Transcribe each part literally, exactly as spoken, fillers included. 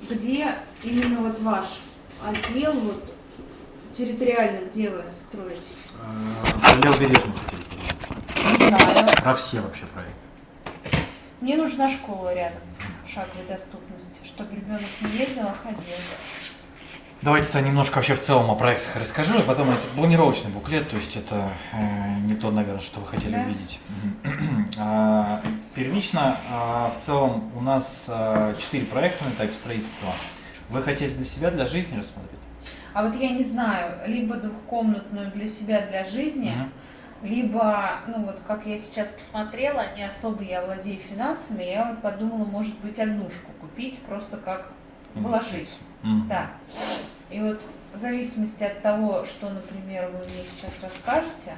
где именно вот ваш отдел, вот территориально, где вы строитесь? Про Левобережную хотели поговорить. Не знаю. Про все вообще проекты. Мне нужна школа рядом, шаговой доступности, чтобы ребенок не ездил, а ходил. Давайте тогда немножко вообще в целом о проектах расскажу, и потом это планировочный буклет, то есть это э, не то, наверное, что вы хотели Да. увидеть. А, первично, а, в целом у нас четыре проекта на этапе строительства. Вы хотели для себя, для жизни рассмотреть? А вот я не знаю, либо двухкомнатную для себя, для жизни, Угу. либо, ну вот как я сейчас посмотрела, не особо я владею финансами, я вот подумала, может быть, однушку купить, просто как вложить. Угу. Да. И вот в зависимости от того, что, например, вы мне сейчас расскажете.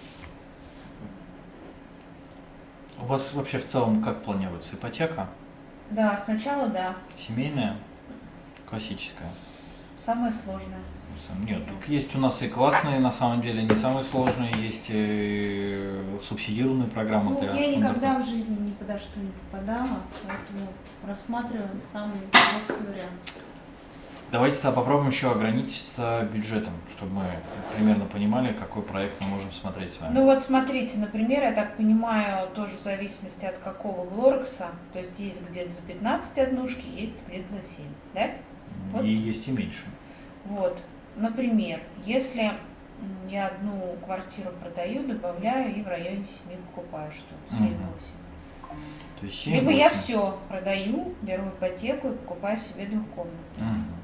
У вас вообще в целом как планируется? Ипотека? Да, сначала да. Семейная? Классическая? Самое сложное. Нет, тут есть у нас и классные, на самом деле, не самые сложные, есть и субсидированные программы Ну, для я никогда стандартов. в жизни ни подо что не попадала, поэтому рассматриваем самый легкий вариант. Давайте тогда попробуем еще ограничиться бюджетом, чтобы мы примерно понимали, какой проект мы можем смотреть с вами. Ну вот смотрите, например, я так понимаю, тоже в зависимости от какого Глорекса, то есть есть где-то за пятнадцать однушки, есть где-то за семь, да? Вот. И есть и меньше. Вот, например, если я одну квартиру продаю, добавляю и в районе семи покупаю, что семь-восемь. То есть семь, Либо я восемь. все продаю, беру ипотеку и покупаю себе двухкомнатную. Мгм.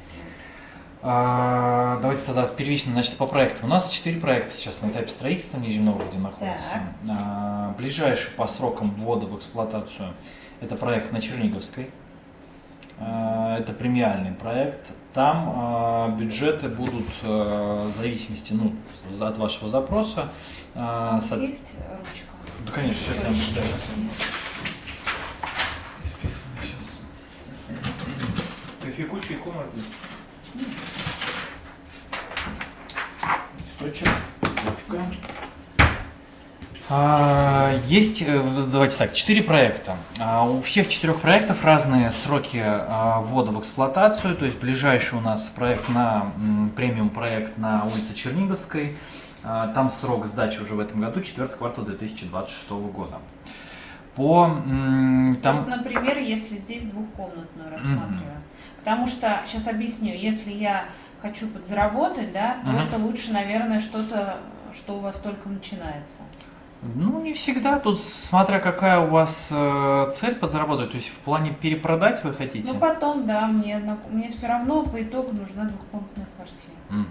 А, давайте тогда первично, значит, по проектам. У нас четыре проекта сейчас на этапе строительства в Нижнем Новгороде находятся. А, ближайший по срокам ввода в эксплуатацию – это проект на Черниговской. А, это премиальный проект. Там а, бюджеты будут а, в зависимости, ну, за- от вашего запроса. А А, у вас со- есть ручка? Да, конечно, сейчас я вам Ручки. да, сейчас я вам- Исписано сейчас. Кофейку, чайку, может быть? Листочек, ручка. А, есть, э, давайте так, четыре проекта. А, у всех четырех проектов разные сроки а, ввода в эксплуатацию. То есть ближайший у нас проект на м, премиум проект на улице Черниговской. А, там срок сдачи уже в этом году, четвертый квартал две тысячи двадцать шестого года. По м, там. Вот, например, если здесь двухкомнатную рассматриваем. Потому что, сейчас объясню, если я хочу подзаработать, да, то Мгм. это лучше, наверное, что-то, что у вас только начинается. Ну, не всегда. Тут смотря какая у вас э, цель подзаработать. То есть в плане перепродать вы хотите? Ну, потом, да, мне, на- мне все равно по итогу нужна двухкомнатная квартира. Мгм.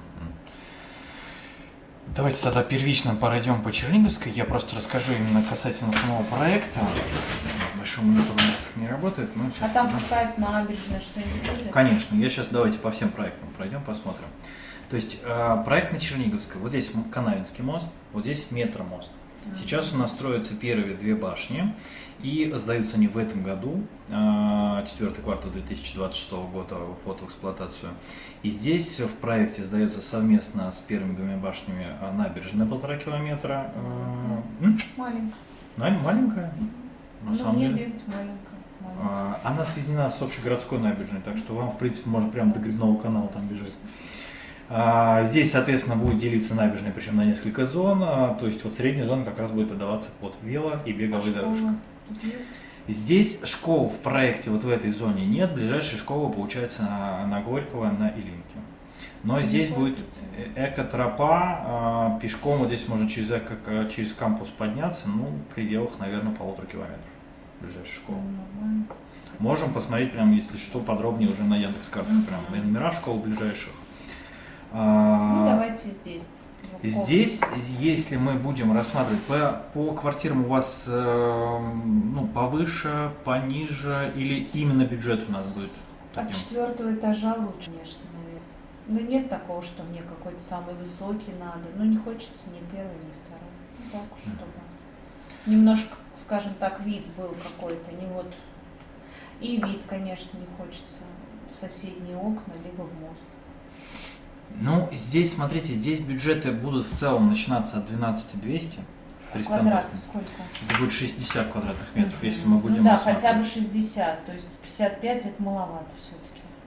Давайте тогда первично пройдем по Черниговской. Я просто расскажу именно касательно самого проекта. Большой монитор у нас не работает, но А сейчас. там какая-то набережная, что-нибудь будет? Конечно, я сейчас давайте по всем проектам пройдем, посмотрим. То есть э, проект на Черниговской. Вот здесь м- Канавинский мост, вот здесь метромост. Сейчас у нас строятся первые две башни, и сдаются они в этом году, э, четвертый квартал две тысячи двадцать шестого года, вход в эксплуатацию. И здесь в проекте сдается совместно с первыми двумя башнями э, набережная полтора километра. Э, м? Маленькая. Она маленькая, на Ну, самом мне деле. бегать маленькая. маленькая. А, Она соединена с общегородской набережной, так что вам, в принципе, можно прямо до Грибного канала там бежать. А, Здесь, соответственно, будет делиться набережная, причем на несколько зон. а, То есть вот средняя зона как раз будет отдаваться под вело и беговые А дорожки. школа тут есть? Здесь школ в проекте вот в этой зоне нет. Ближайшая школа получается на, на Горького, на Илинке. Но Не здесь будет платите. э- экотропа, а, пешком вот здесь можно через, эко- через кампус подняться, ну, в пределах, наверное, полутора километров ближайшей школы. Ну, нормально. Можем посмотреть, прям, если что, подробнее уже на Яндекс.Картах, Мгм. прям на номера школ ближайших. Ну, А, давайте здесь. двухкомнатную. Здесь, если мы будем рассматривать по, по квартирам, у вас э, ну, повыше, пониже, или именно бюджет у нас будет От таким? четвертого этажа лучше, конечно, наверное. Но нет такого, что мне какой-то самый высокий надо. Ну, не хочется ни первый, ни второй. Ну, так уж, Мгм. чтобы немножко, скажем так, вид был какой-то. Не вот. И вид, конечно, не хочется в соседние окна, либо в мост. Ну, здесь, смотрите, здесь бюджеты будут в целом начинаться от двенадцати двухсот при Квадрат стандартном. сколько? Это будет шестьдесят квадратных метров, если мы будем Ну да, рассматривать. хотя бы шестьдесят. То есть пятьдесят пять это маловато все-таки.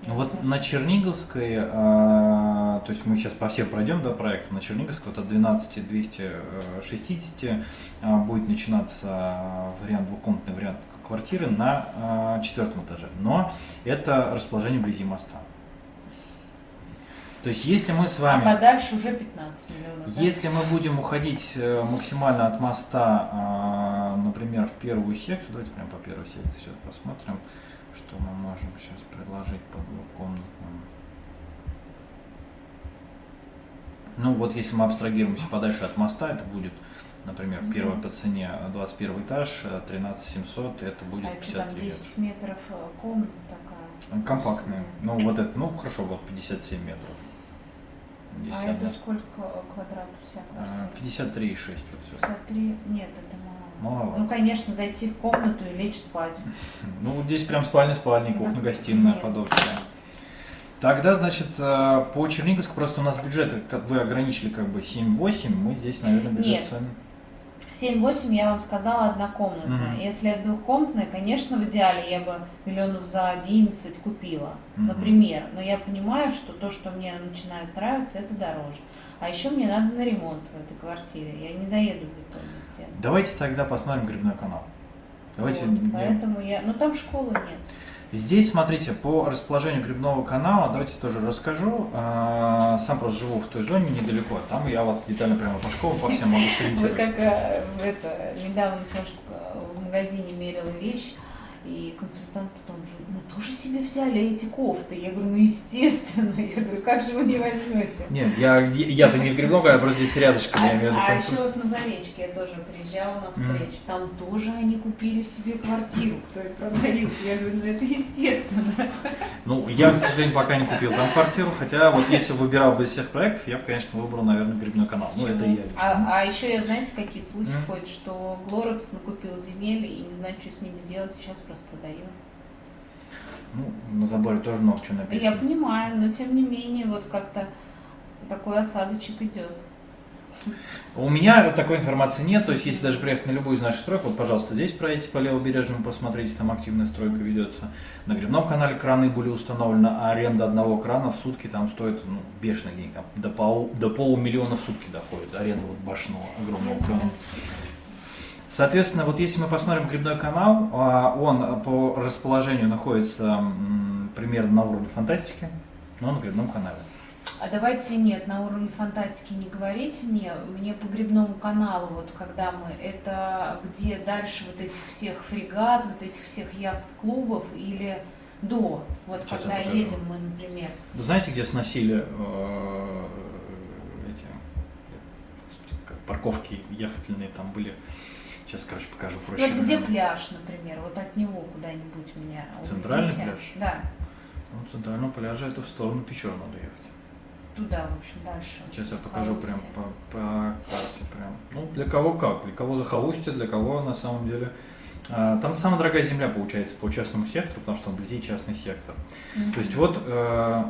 Вот на Черниговской, а, то есть мы сейчас по всем пройдем, да, проектам, на Черниговской вот от двенадцати двухсот шестидесяти а, будет начинаться вариант, двухкомнатный вариант квартиры на а, четвертом этаже, но это расположение вблизи моста. То есть если мы с вами... А подальше уже пятнадцать миллионов. Если да? мы будем уходить максимально от моста, а, например, в первую секцию, давайте прямо по первой секции сейчас посмотрим, что мы можем сейчас предложить по двухкомнатным. Ну вот если мы абстрагируемся подальше от моста, это будет, например, mm-hmm. первая по цене двадцать первый этаж, тринадцать семьсот, это будет а пятьдесят там лет. десять метров комната такая. Компактная. Ну вот это, ну хорошо, вот пятьдесят семь метров. А это сколько квадратов вся квартира? пятьдесят три и шесть. пятьдесят три? Нет, это мало. Маловато. Ну, конечно, зайти в комнату и лечь спать. Ну, вот здесь прям спальня-спальня, кухня-гостиная, подобное. Тогда, значит, по Черниговску просто у нас бюджет, как вы ограничили как бы семь-восемь, мы здесь, наверное, бюджет Нет. сами. семь-восемь я вам сказала однокомнатная. Mm-hmm. Если это двухкомнатная, конечно, в идеале я бы миллионов за одиннадцать купила, mm-hmm. например. Но я понимаю, что то, что мне начинает нравиться, это дороже. А еще мне надо на ремонт в этой квартире. Я не заеду в бетонную стену. Давайте тогда посмотрим Грибной канал. Давайте. Вот, поэтому я... Ну там школы нет. Здесь, смотрите, по расположению Грибного канала, давайте тоже расскажу. Сам просто живу в той зоне недалеко, там я вас детально прямо по школам, по всем могу сориентировать. Вы как это, недавно в магазине мерила вещь, и консультант потом же, мы тоже себе взяли эти кофты. Я говорю, ну естественно. Я говорю, как же вы не возьмете? Нет, я, я-то не в Грибном, я просто здесь рядышком. А, я имею в виду а еще вот на Заречке я тоже приезжала на встречу. Mm. Там тоже они купили себе квартиру, кто их продают. Я говорю, ну это естественно. Ну, я, к сожалению, пока не купил там квартиру, хотя вот если выбирал бы из всех проектов, я бы, конечно, выбрал, наверное, Грибной канал. Ну, это я. А, а еще я, знаете, какие слухи mm. ходят, что Глорекс накупил земель и не знает, что с ними делать, сейчас просто продает. Ну, на заборе тоже много чего написано. Я понимаю, но тем не менее, вот как-то такой осадочек идет. У меня такой информации нет, то есть если даже приехать на любую из наших строек, вот, пожалуйста, здесь проедете по Левобережному, посмотрите, там активная стройка ведется. На Грибном канале краны были установлены, а аренда одного крана в сутки там стоит, ну, бешеных денег, там до, пол, до полумиллиона в сутки доходит, аренда вот башного огромного крана. Соответственно, вот если мы посмотрим Грибной канал, он по расположению находится примерно на уровне фантастики, но на Грибном канале. А давайте нет, на уровне фантастики не говорите мне, мне по Грибному каналу, вот когда мы, это где дальше вот этих всех фрегат, вот этих всех яхт-клубов или до, вот сейчас когда едем мы, например. Вы знаете, где сносили э, эти как, парковки яхтенные там были? Сейчас, короче, покажу проще. Вот где пляж, например, вот от него куда-нибудь меня Центральный уведите. пляж? Да. Ну, центрального пляжа это в сторону Печор надо ехать. Туда, в общем, дальше. Сейчас я покажу прям по, по карте. Прям. Ну, для кого как, для кого захолустье, для кого на самом деле. А, там самая дорогая земля получается по частному сектору, потому что там вблизи частный сектор. Mm-hmm. То есть вот... Э,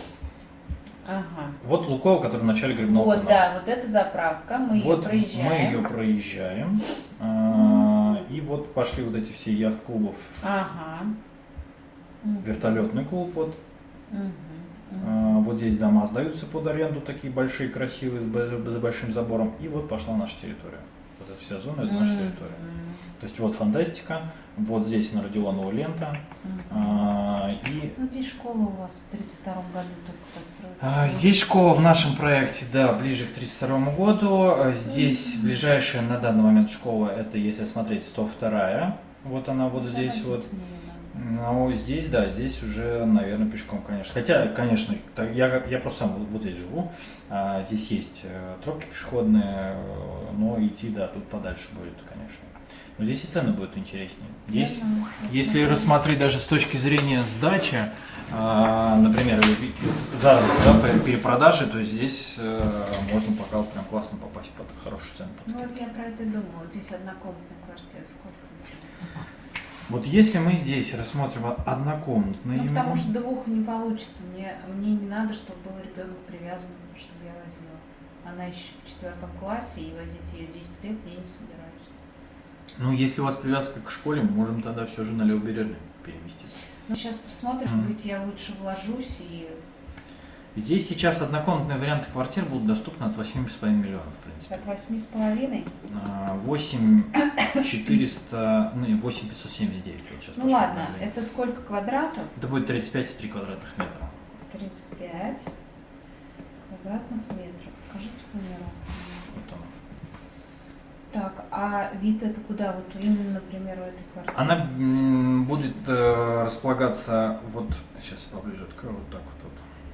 Ага. Вот Лукойл, который в начале Грибного вот, канала. да, вот это заправка, мы вот ее проезжаем. Мы ее проезжаем. А, и вот пошли вот эти все яхт-клубов. Ага. Вертолетный клуб вот. Угу. А, вот здесь дома сдаются под аренду, такие большие, красивые, с, с большим забором. И вот пошла наша территория. Вот эта вся зона, это наша территория. То есть вот фантастика, вот здесь на Родионова лента. Mm-hmm. а, и... Ну, здесь школа у вас в тридцать втором году только построена. А, здесь школа в нашем проекте, да, ближе к тридцать второму году. Здесь mm-hmm. ближайшая на данный момент школа, это если смотреть сто вторая. Вот она вот здесь вот. Ну, здесь, да, здесь уже, наверное, пешком, конечно. Хотя, конечно, я, я просто сам вот здесь живу. А, здесь есть тропки пешеходные, но идти, да, тут подальше будет, конечно. Но здесь и цены будут интереснее. Здесь, если рассмотреть даже с точки зрения сдачи, а, например, заработка, да, перепродажи, то здесь а, можно пока прям классно попасть под хорошие цены. Ну вот я про это думала. Здесь однокомнатная квартира, сколько? Вот если мы здесь рассмотрим однокомнатные... Ну, потому что двух не получится. Мне, мне не надо, чтобы был ребенок привязан, чтобы я возила. Она еще в четвертом классе, и возить ее десять лет я не собираюсь. Ну, если у вас привязка к школе, мы можем тогда все же на Левобережный переместиться. Ну, сейчас посмотришь, Mm. быть я лучше вложусь и... Здесь сейчас однокомнатные варианты квартир будут доступны от восьми с половиной миллионов, в принципе. От восьми с половиной? восемь четыреста, ну, восемь пятьсот семьдесят девять. Вот сейчас ну ладно, обновление. Это сколько квадратов? Это будет тридцать пять и три квадратных метра. тридцать пять квадратных метров. Покажите планировку. Вот оно. Так, а вид это куда? Вот именно, например, у этой квартиры? Она м, будет э, располагаться, вот, сейчас поближе открою, вот так вот. вот.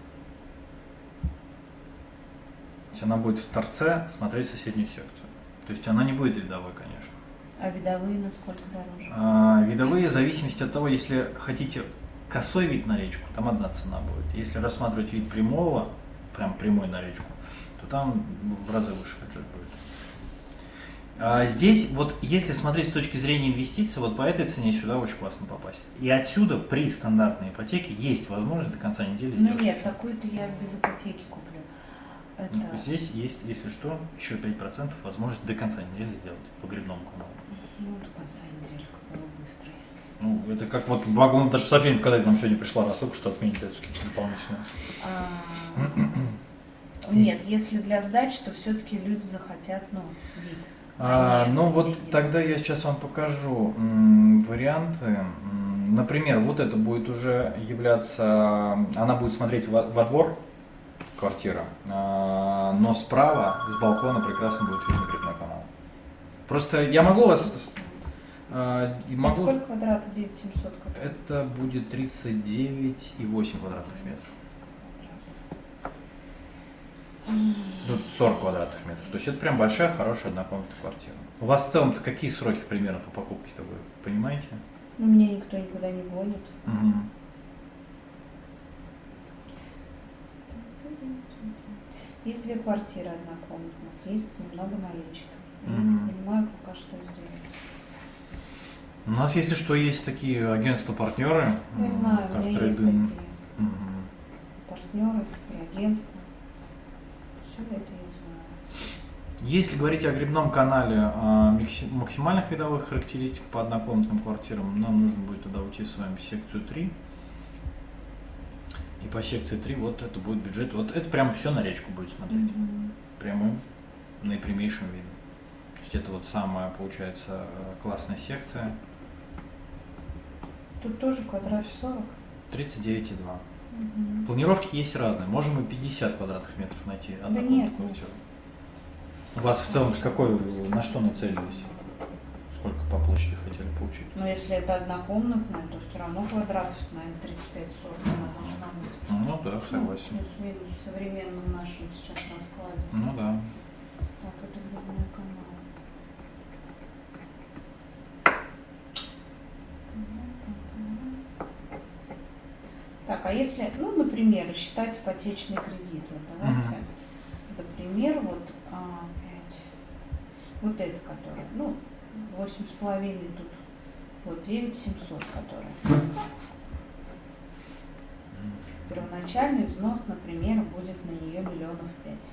То есть она будет в торце смотреть соседнюю секцию. То есть она не будет видовой, конечно. А видовые насколько дороже? А, видовые в зависимости от того, если хотите косой вид на речку, там одна цена будет. Если рассматривать вид прямого, прям прямой на речку, то там в разы выше бюджет будет. А здесь, вот если смотреть с точки зрения инвестиций, вот по этой цене сюда очень классно попасть. И отсюда при стандартной ипотеке есть возможность до конца недели сделать. Ну нет, такую-то я без ипотеки куплю. Это... Ну, здесь есть, если что, еще пять процентов возможность до конца недели сделать по грибному каналу. Ну, до конца недели, какой вы быстрый. Ну, это как вот, могу вам даже сообщение показать, нам сегодня пришла рассылка, что отменить эту скидку дополнительную. А... Нет, если для сдачи, то все-таки люди захотят, ну, вид. А, ну вот тогда я сейчас вам покажу м, варианты. М, например, вот это будет уже являться, она будет смотреть во, во двор, квартира, а, но справа с балкона прекрасно будет видно грибной канал. Просто я могу вас... А, могу... Сколько квадратов? девять тысяч семьсот? Это будет тридцать девять и восемь квадратных метров. Тут сорок квадратных метров. То есть это прям большая, хорошая однокомнатная квартира. У вас в целом-то какие сроки примерно по покупке-то вы понимаете? Ну, меня никто никуда не гонит. Угу. Есть две квартиры однокомнатных, есть немного наличных. Я Угу. не понимаю пока, что сделать. У нас, если что, есть такие агентства-партнеры. Не знаю, у как меня есть Трейдинг. такие Угу. партнеры и агентства. Все это я знаю. Если говорить о грибном канале, о максимальных видовых характеристик по однокомнатным квартирам, нам нужно будет туда уйти с вами в секцию три. И по секции три вот это будет бюджет. Вот это прям все на речку будет смотреть. Mm-hmm. Прямым, наипрямейшим видом. То есть это вот самая, получается, классная секция. Тут тоже квадрат сорок? тридцать девять и два. Угу. Планировки есть разные. Можем и пятьдесят квадратных метров найти Да однокомнатную нет, квартиру. У вас в целом какой, на что нацелились? Сколько по площади хотели получить? Но если это однокомнатная, то все равно квадрат, наверное, тридцать пять сорок она должна быть. Ну да, согласен. Ну, плюс-минус в современном нашем сейчас раскладе. Ну да. Так, это грибной канал. Так, а если, ну, например, считать ипотечный кредит, вот давайте, Мгм. например, вот а, пять, вот это, которое, ну, восемь с половиной тут, вот девять семьсот, которая. Первоначальный взнос, например, будет на нее миллионов пять.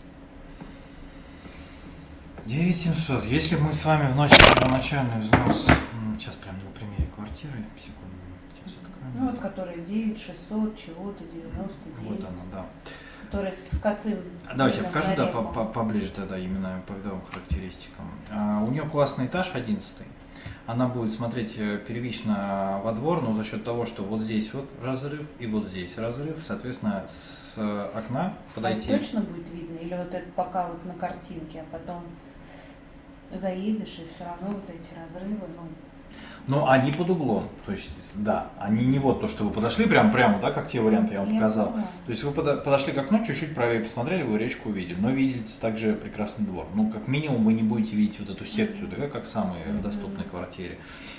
девять семьсот. Если мы с вами вносим первоначальный взнос, м, сейчас прям на примере квартиры, секунду, сейчас откроем. Ну, вот, которая девять шестьсот, чего-то, девяносто девять. Вот она, да. Которая с косым. Давайте я видом покажу, да, налево. по- по- поближе тогда именно по видовым характеристикам. А, у нее классный этаж, одиннадцатый. Она будет смотреть э, первично во двор, но за счет того, что вот здесь вот разрыв и вот здесь разрыв, соответственно, с э, окна подойти. А точно будет видно? Или вот это пока вот на картинке, а потом заедешь, и все равно вот эти разрывы, ну... Ну, они под углом, то есть, да, они не вот то, что вы подошли прям прямо, да, как те варианты я вам Я показал. поняла. То есть вы подо- подошли к окну, чуть-чуть правее посмотрели, вы речку увидели, но видите также прекрасный двор. Ну, как минимум вы не будете видеть вот эту секцию, да, как в самой Мгм. доступной квартире.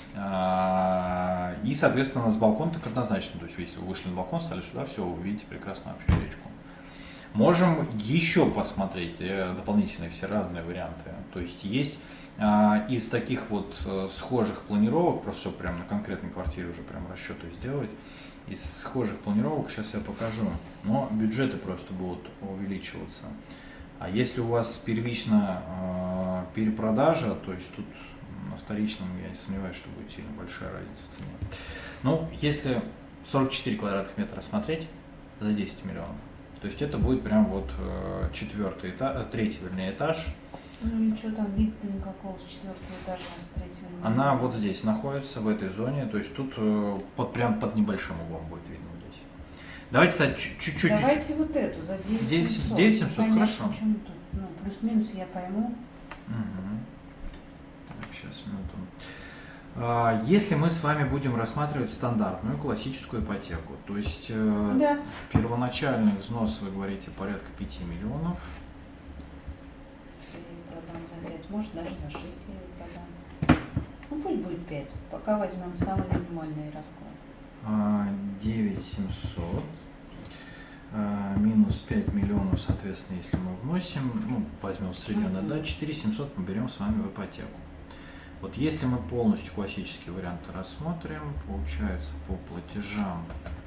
А, И, соответственно, с балкона так однозначно, то есть если вы вышли на балкон, стали сюда, все, вы видите прекрасную общую речку. Можем еще посмотреть э, дополнительные все разные варианты. То есть есть а, из таких вот э, схожих планировок, просто чтобы прям на конкретной квартире уже прям расчеты сделать, из схожих планировок сейчас я покажу, но бюджеты просто будут увеличиваться. А если у вас первично э, перепродажа, то есть тут на вторичном я не сомневаюсь, что будет сильно большая разница в цене. Ну, если сорок четыре квадратных метра рассмотреть за десять миллионов. То есть это будет прям вот четвертый этаж, третий, вернее, этаж. Ну и что там, вид-то никакого с четвертого этажа, с третьего? Она вот здесь находится, в этой зоне, то есть тут под, прям под небольшим углом будет видно вот здесь. Давайте, кстати, чуть-чуть. Давайте вот эту за девять семьсот. девять семьсот, хорошо. Тут, ну, плюс-минус я пойму. Угу. Так, сейчас, минуту. Если мы с вами будем рассматривать стандартную классическую ипотеку, то есть да. первоначальный взнос, вы говорите, порядка пяти миллионов. Если я ее продам за пять, может даже за шесть я ее продам. Ну пусть будет пять, пока возьмем самый минимальный расклад. девять семьсот минус пять миллионов, соответственно, если мы вносим, ну, возьмем усредненно, угу. да, четыре семьсот мы берем с вами в ипотеку. Вот если мы полностью классические варианты рассмотрим, получается по платежам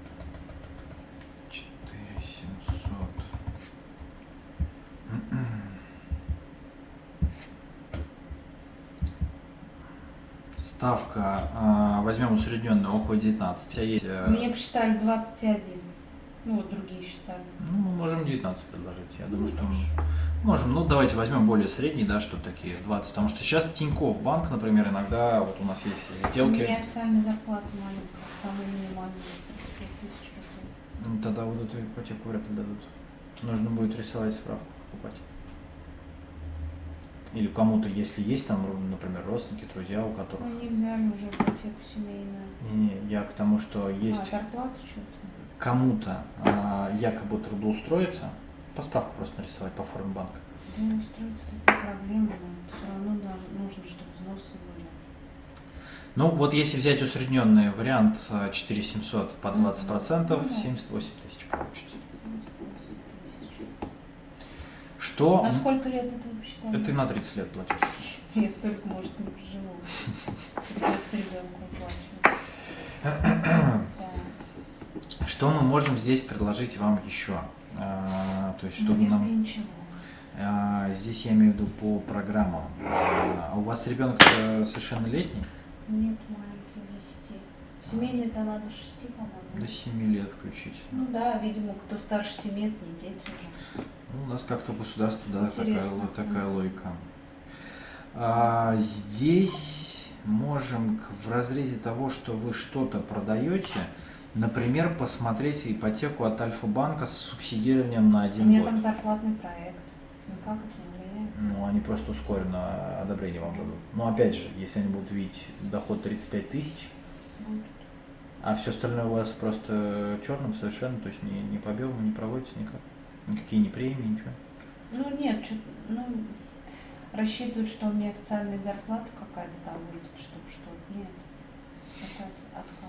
четыре семьсот. Ставка, возьмем усредненную, около девятнадцати. А есть... Мне посчитали двадцать один. Ну вот другие считали. Ну, мы можем девятнадцать предложить. Я думаю, что можем. Ну, давайте возьмем более средний, да, что такие двадцать. Потому что сейчас Тинькофф банк, например, иногда вот у нас есть сделки. У меня официальная зарплата маленькая, самая минимальная, пять тысяч рублей. Ну, тогда вот эту ипотеку вряд ли дадут. Нужно будет рисовать справку, покупать. Или кому-то, если есть там, например, родственники, друзья, у которых... Ну, не взяли уже ипотеку семейную. Не-не, я к тому, что есть... А, зарплата что-то? Кому-то а, якобы трудоустроиться, по справку просто нарисовать по форме банка. Да, устроиться это проблема, но все равно да, нужно, чтобы взносы были. Ну, вот если взять усредненный вариант четыре семьсот по двадцать процентов, ну, да. семьдесят восемь тысяч получится. семьдесят восемь тысяч. Что? На сколько лет это вы посчитали? Это на тридцать лет платишь. Я столько, может, не проживу. Придется ребенку оплачивать. Что мы можем здесь предложить вам еще? А, то есть, чтобы Наверное, нам... ничего. А, здесь я имею в виду по программам. А у вас ребенок совершеннолетний? Нет, маленький, десяти. Семейный-то надо шести, по-моему. До семи лет включить. Ну да, видимо, кто старше семи лет, не дети уже. Ну, у нас как-то в государстве, да, такая, такая логика. А, здесь можем в разрезе того, что вы что-то продаете, например, посмотреть ипотеку от Альфа-банка с субсидированием на один год. У меня там зарплатный проект. Ну как это не влияет? Ну, они просто ускоренно одобрение вам дадут. Но опять же, если они будут видеть доход тридцать пять тысяч, будут. А все остальное у вас просто черным совершенно, то есть ни, ни по белому не проводится никак? Никакие не премии, ничего? Ну нет, что, ну, рассчитывают, что у меня официальная зарплата какая-то там выйдет, чтобы что-то. Нет, это отказ.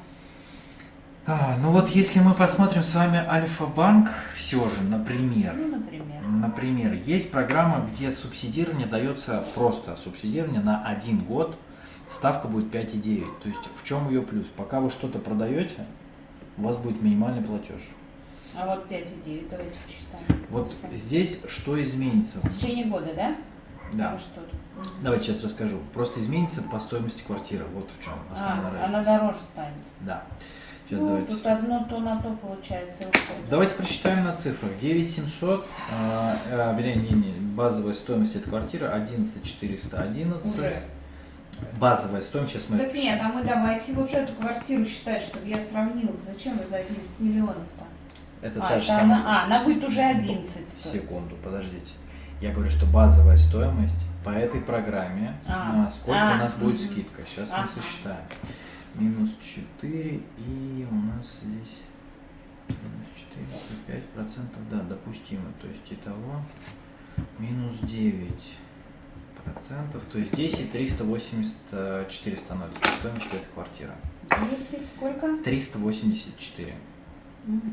А, ну вот если мы посмотрим с вами Альфа-банк, все же, например, ну, например, например, есть программа, где субсидирование дается просто субсидирование на один год, ставка будет пять и девять. То есть в чем ее плюс? Пока вы что-то продаете, у вас будет минимальный платеж. А вот пять и девять, давайте посчитаем. Вот здесь что изменится? В течение года, да? Да. Что Давайте сейчас расскажу. Просто изменится по стоимости квартиры. Вот в чем основная а, разница. Она дороже станет. Да. Сейчас ну, давайте. Тут одно то на то получается. Давайте прочитаем на цифрах. девять семьсот, а, а, не, не, базовая стоимость этой квартиры одиннадцать четыреста одиннадцать. Уже. Базовая стоимость, сейчас мы... Так нет, а мы давайте вот эту квартиру считать, чтобы я сравнила. Зачем вы за одиннадцать миллионов-то? Это а, та это же самая... она, а, она будет уже одиннадцать. Секунду, подождите. Я говорю, что базовая стоимость по этой программе, а, сколько а, у нас будет угу. скидка. Сейчас а, мы сосчитаем. Минус четыре и у нас здесь минус четыре, пять процентов, да, допустимо. То есть итого минус девять процентов, то есть десять триста восемьдесят четыре становится стоимость этой квартиры. десять сколько? триста восемьдесят четыре. Mm-hmm.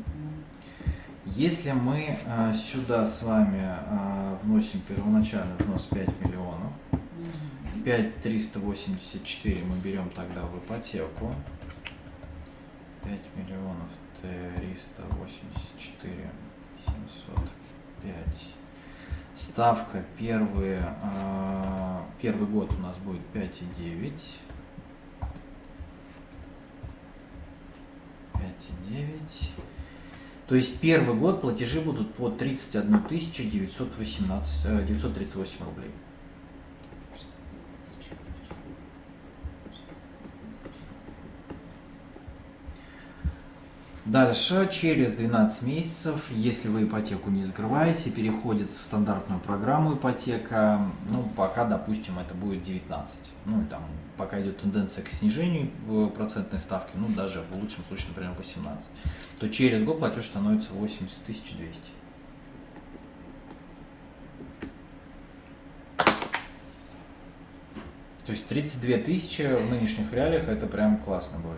Если мы а, сюда с вами а, вносим первоначальный взнос пять миллионов, mm-hmm. пять триста восемьдесят четыре мы берем тогда в ипотеку, пять миллионов триста восемьдесят четыре семьсот пять. Ставка первый, а, первый год у нас будет пять и девять. пять двадцать девять. То есть первый год платежи будут по тридцать одна тысяча девятьсот восемнадцать, девятьсот тридцать восемь рублей. Дальше, через двенадцать месяцев, если вы ипотеку не закрываете, переходит в стандартную программу ипотека, ну, пока, допустим, это будет девятнадцать. Ну, и там, пока идет тенденция к снижению процентной ставки, ну, даже в лучшем случае, например, восемнадцать, то через год платеж становится восемьдесят тысяч двести. То есть тридцать две тысячи в нынешних реалиях, это прям классно будет.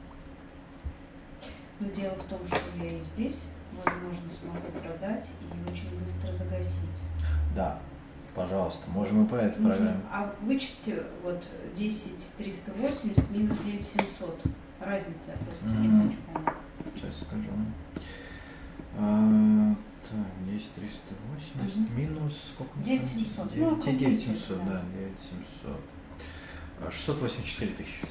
Но дело в том, что я и здесь, возможно, смогу продать и очень быстро загасить. Да, пожалуйста, можем и по этой Нужно, программе. а вычтите вот десять триста восемьдесят минус девять семьсот. Разница, я просто mm-hmm. не очень понятна. Сейчас скажу. А, так, десять триста восемьдесят mm-hmm. минус сколько? девять семьсот. девять, ну, девять семьсот, да, да, девять семьсот. шестьсот восемьдесят четыре тысячи.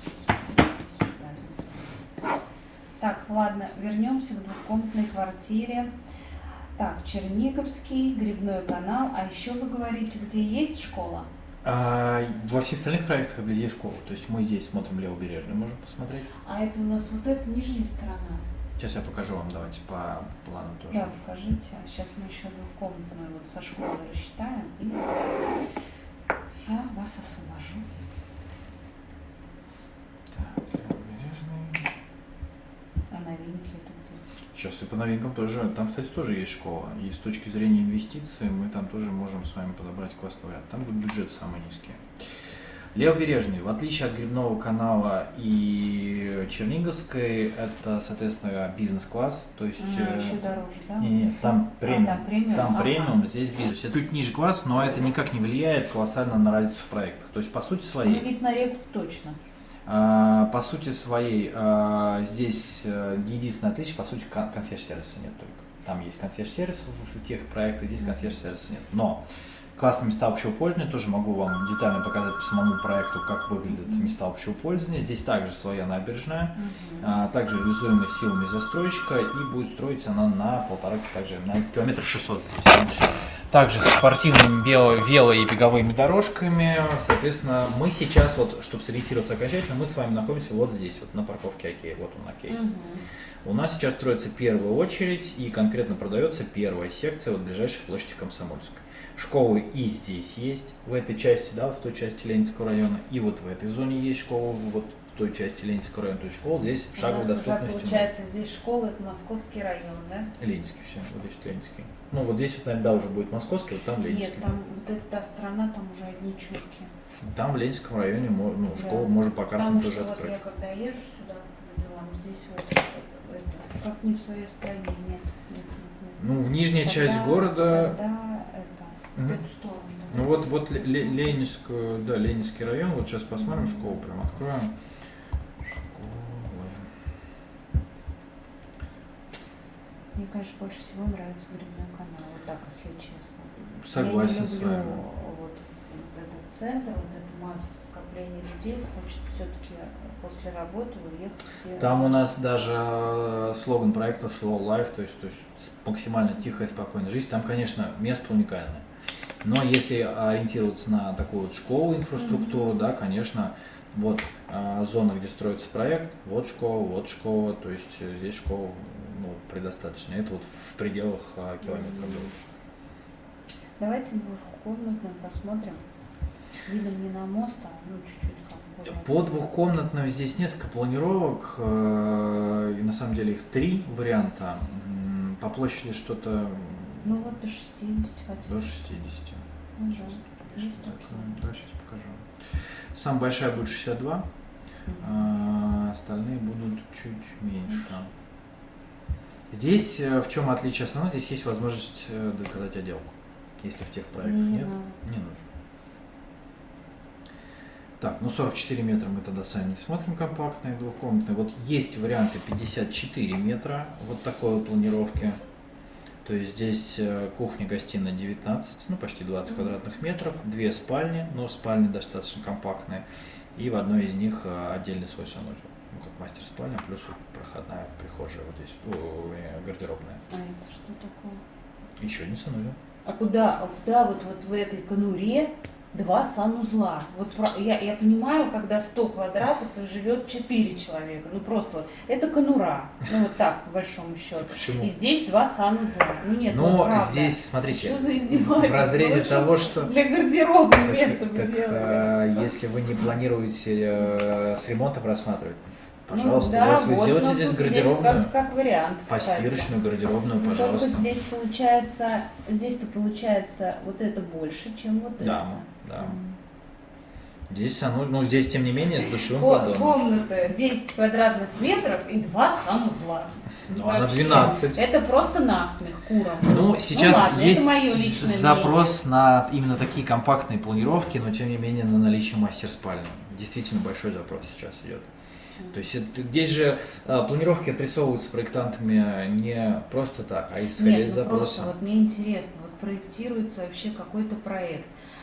Так, ладно, вернемся к двухкомнатной квартире. Так, Черниговский, Грибной канал. А еще вы говорите, где есть школа? А, во всех остальных проектах везде школа. То есть мы здесь смотрим левобережный, можем посмотреть. А это у нас вот эта нижняя сторона. Сейчас я покажу вам, давайте по плану тоже. Да, покажите. А сейчас мы еще двухкомнатную вот со школы рассчитаем и я вас освобожу. Так, левобережный. А новинки это где? Сейчас и по новинкам тоже, там, кстати, тоже есть школа. И с точки зрения инвестиций мы там тоже можем с вами подобрать классный вариант. Там будет бюджет самый низкий. Левобережный, в отличие от Грибного канала и Черниговской, это, соответственно, бизнес-класс. То есть, а, еще дороже, да? Не, не, там премиум. А, там премиум, там ага. премиум, здесь бизнес. Это чуть ниже класс, но это никак не влияет колоссально на разницу в проектах. То есть, по сути своей... Ну, вид на реку точно. По сути своей, здесь единственное отличие, по сути, консьерж-сервиса нет только. Там есть консьерж-сервис в тех проектах, здесь консьерж-сервиса нет. Но классные места общего пользования, тоже могу вам детально показать по самому проекту, как выглядят места общего пользования. Здесь также своя набережная, uh-huh. также реализуемая силами застройщика, и будет строиться она на полтора, также на километр шестьсот здесь. Также с спортивными бело- вело- и беговыми дорожками. Соответственно, мы сейчас, вот, чтобы сориентироваться окончательно, мы с вами находимся вот здесь, вот на парковке Окей. Вот он Окей. Угу. У нас сейчас строится первая очередь и конкретно продается первая секция вот ближайшей площади Комсомольской. Школы и здесь есть, в этой части, да, в той части Ленинского района, и вот в этой зоне есть школа, вот в той части Ленинского района, то есть школ здесь в шаговой доступности. Уже, получается, здесь школа, это Московский район, да? Ленинский все, вот здесь Ленинский. Ну вот здесь вот, наверное, да, уже будет Московский, вот там Ленинский. Нет, там вот эта та страна, там уже одни чурки. Там в Ленинском районе, ну, да. школу можно по картам тоже что открыть. Вот я когда езжу сюда по делам, здесь вот это, как не в своей стране, нет. нет, нет, нет. Ну, в нижняя тогда, часть города. Тогда это, угу. в эту сторону. Ну вот, вот Ленинскую, да, Ленинский район, вот сейчас посмотрим, mm-hmm. школу прям откроем. Школа. Мне, конечно, больше всего нравится Грибной канал, вот так, если честно. Согласен я не люблю с вами. Вот, вот этот центр, вот эту массу скопления людей, хочется все-таки после работы уехать. Где... Там у нас даже слоган проекта Slow Life, то есть, то есть максимально тихая, спокойная жизнь. Там, конечно, место уникальное. Но если ориентироваться на такую вот школу, инфраструктуру, mm-hmm. да, конечно, вот а, зона, где строится проект, вот школа, вот школа, то есть здесь школа ну, предостаточно. Это вот в пределах а, километра было. Давайте двухкомнатную посмотрим. С видом не на мост, а ну, чуть-чуть как бы. По двухкомнатным здесь несколько планировок, э, и на самом деле их три варианта. По площади что-то... Ну вот до шестидесяти хотя бы. До шестидесяти. Пожалуйста. Да, сейчас покажу. Самая большая будет шестьдесят два, mm-hmm. а остальные будут чуть меньше. Mm-hmm. Здесь в чем отличие основное? Здесь есть возможность доказать отделку. Если в тех проектах не нет, не нужно. Так, ну сорок четыре метра мы тогда сами не смотрим, компактные, двухкомнатные. Вот есть варианты пятьдесят четыре метра, вот такой вот планировки. То есть здесь кухня, гостиная девятнадцать, ну почти двадцать квадратных метров, две спальни, но спальни достаточно компактные, и в одной из них отдельный свой санузел. ну как мастер-спальня, плюс вот проходная прихожая вот здесь, о, гардеробная. А это что такое? Еще не санузел. А куда, а куда вот, вот в этой конуре два санузла? Вот про- я, я понимаю, когда сто квадратов и живет четыре человека. Ну просто вот. Это конура. Ну вот так, по большому счету. Почему? И здесь два санузла. Ну нет, ну, Но правда. здесь, смотрите, Что за издевательство? в разрезе Лучше того, что... Для гардеробной Так, место бы так, делали. э, если вы не планируете э, с ремонтом рассматривать, пожалуйста, Ну, да, у вас вы вот, сделайте ну, здесь тут гардеробную, как, как вариант, кстати. постирочную гардеробную, Ну, пожалуйста. только здесь получается, здесь-то получается вот это больше, чем вот Да, это. да. М. Здесь, ну, ну, здесь, тем не менее, с душевым Ко- поддоном. Комната десять квадратных метров и два санузла. Ну, она Вообще. двенадцать. Это просто насмех курам. Ну, сейчас ладно, есть это мое личное запрос на именно такие компактные планировки, но тем не менее на наличие мастер-спальни. Действительно большой запрос сейчас идет. То есть это- здесь же а, планировки отрисовываются проектантами не просто так, а исходя Нет, из ну запроса. просто вот мне интересно, вот проектируется вообще какой-то проект.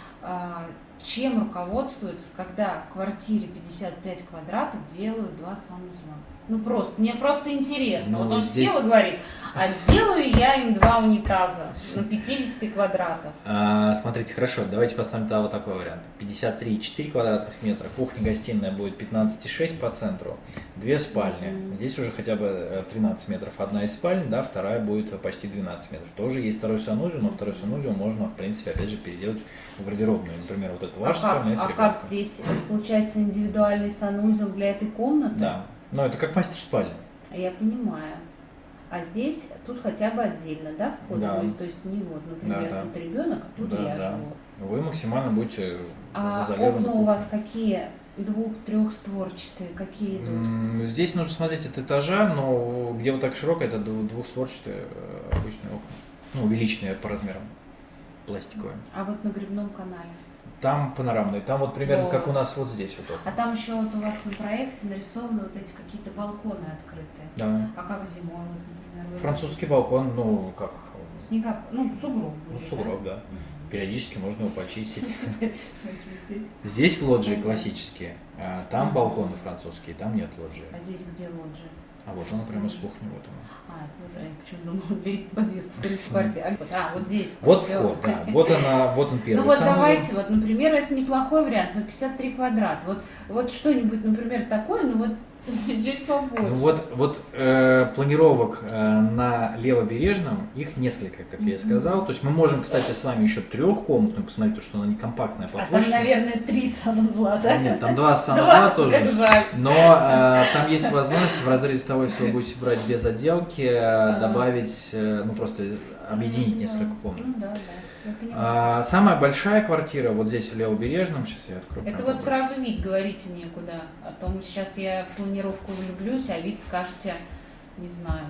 А, чем руководствуются, когда в квартире пятьдесят пять квадратов делают два санузла? Ну просто, мне просто интересно. Ну, вот он здесь- сел и говорит, а сделаю я им два унитаза на пятидесяти квадратах. А, смотрите, хорошо, давайте посмотрим да, вот такой вариант. пятьдесят три и четыре квадратных метра, кухня-гостиная будет пятнадцать и шесть по центру, две спальни. Мгм. Здесь уже хотя бы э, тринадцать метров, одна из спален, да, вторая будет почти двенадцать метров. Тоже есть второй санузел, но второй санузел можно, в принципе, опять же, переделать в гардеробную. Например, вот это А ваша как, спальня, это а как ребенка. здесь получается индивидуальный санузел для этой комнаты? Да, но это как мастер-спальня. Я понимаю. А здесь, тут хотя бы отдельно, да, вход Да. будет? То есть не вот, например, Да, да. тут ребенок, а тут Да, я да. живу. Вы максимально будете А изолированы. окна у вас какие? Двух-трехстворчатые, какие идут? М, Здесь нужно смотреть от этажа, но где вот так широко, это дву- двухстворчатые э, обычные окна. Ну, увеличенные по размерам, пластиковые. А вот на грибном канале? Там панорамные, там вот примерно Вот. как у нас вот здесь вот А окна. там еще вот у вас на проекте нарисованы вот эти какие-то балконы открытые. Да. А как зимой, вот, например? вы- Французский балкон, ну как, Снега, ну, сугроб. ну будет, сугроб, да. Мгм. Периодически можно его почистить. Чистить. Здесь лоджии Мгм. классические, а там Мгм. балконы французские, там нет лоджии. А здесь где лоджия? А вот она прямо с кухни, вот она. А, вот, я почему думала, двести подъезд в тридцать квартир. А, вот, а, вот здесь. Вот всё. вход, да. Вот она, вот он первый Ну вот санузел. давайте, вот, например, это неплохой вариант, но пятьдесят три квадрата. Вот, вот что-нибудь, например, такое, ну вот чуть побольше. Ну вот, вот э, планировок э, на левобережном, их несколько, как я и сказал. То есть мы можем, кстати, с вами еще трехкомнатную посмотреть, потому что она не компактная по А там, площади. наверное, три санузла, да? Нет, там два санузла Два, тоже. как жаль. Но э, там есть возможность в разрезе того, если вы будете брать без отделки, э, добавить, э, ну просто объединить Ну, несколько да. комнат. Ну да, да. Я понимаю. А, самая большая квартира вот здесь в левобережном, сейчас я открою. Это прям вот побольше. сразу вид, говорите мне куда. А то мы сейчас я в планировку влюблюсь, а вид скажете, не знаю.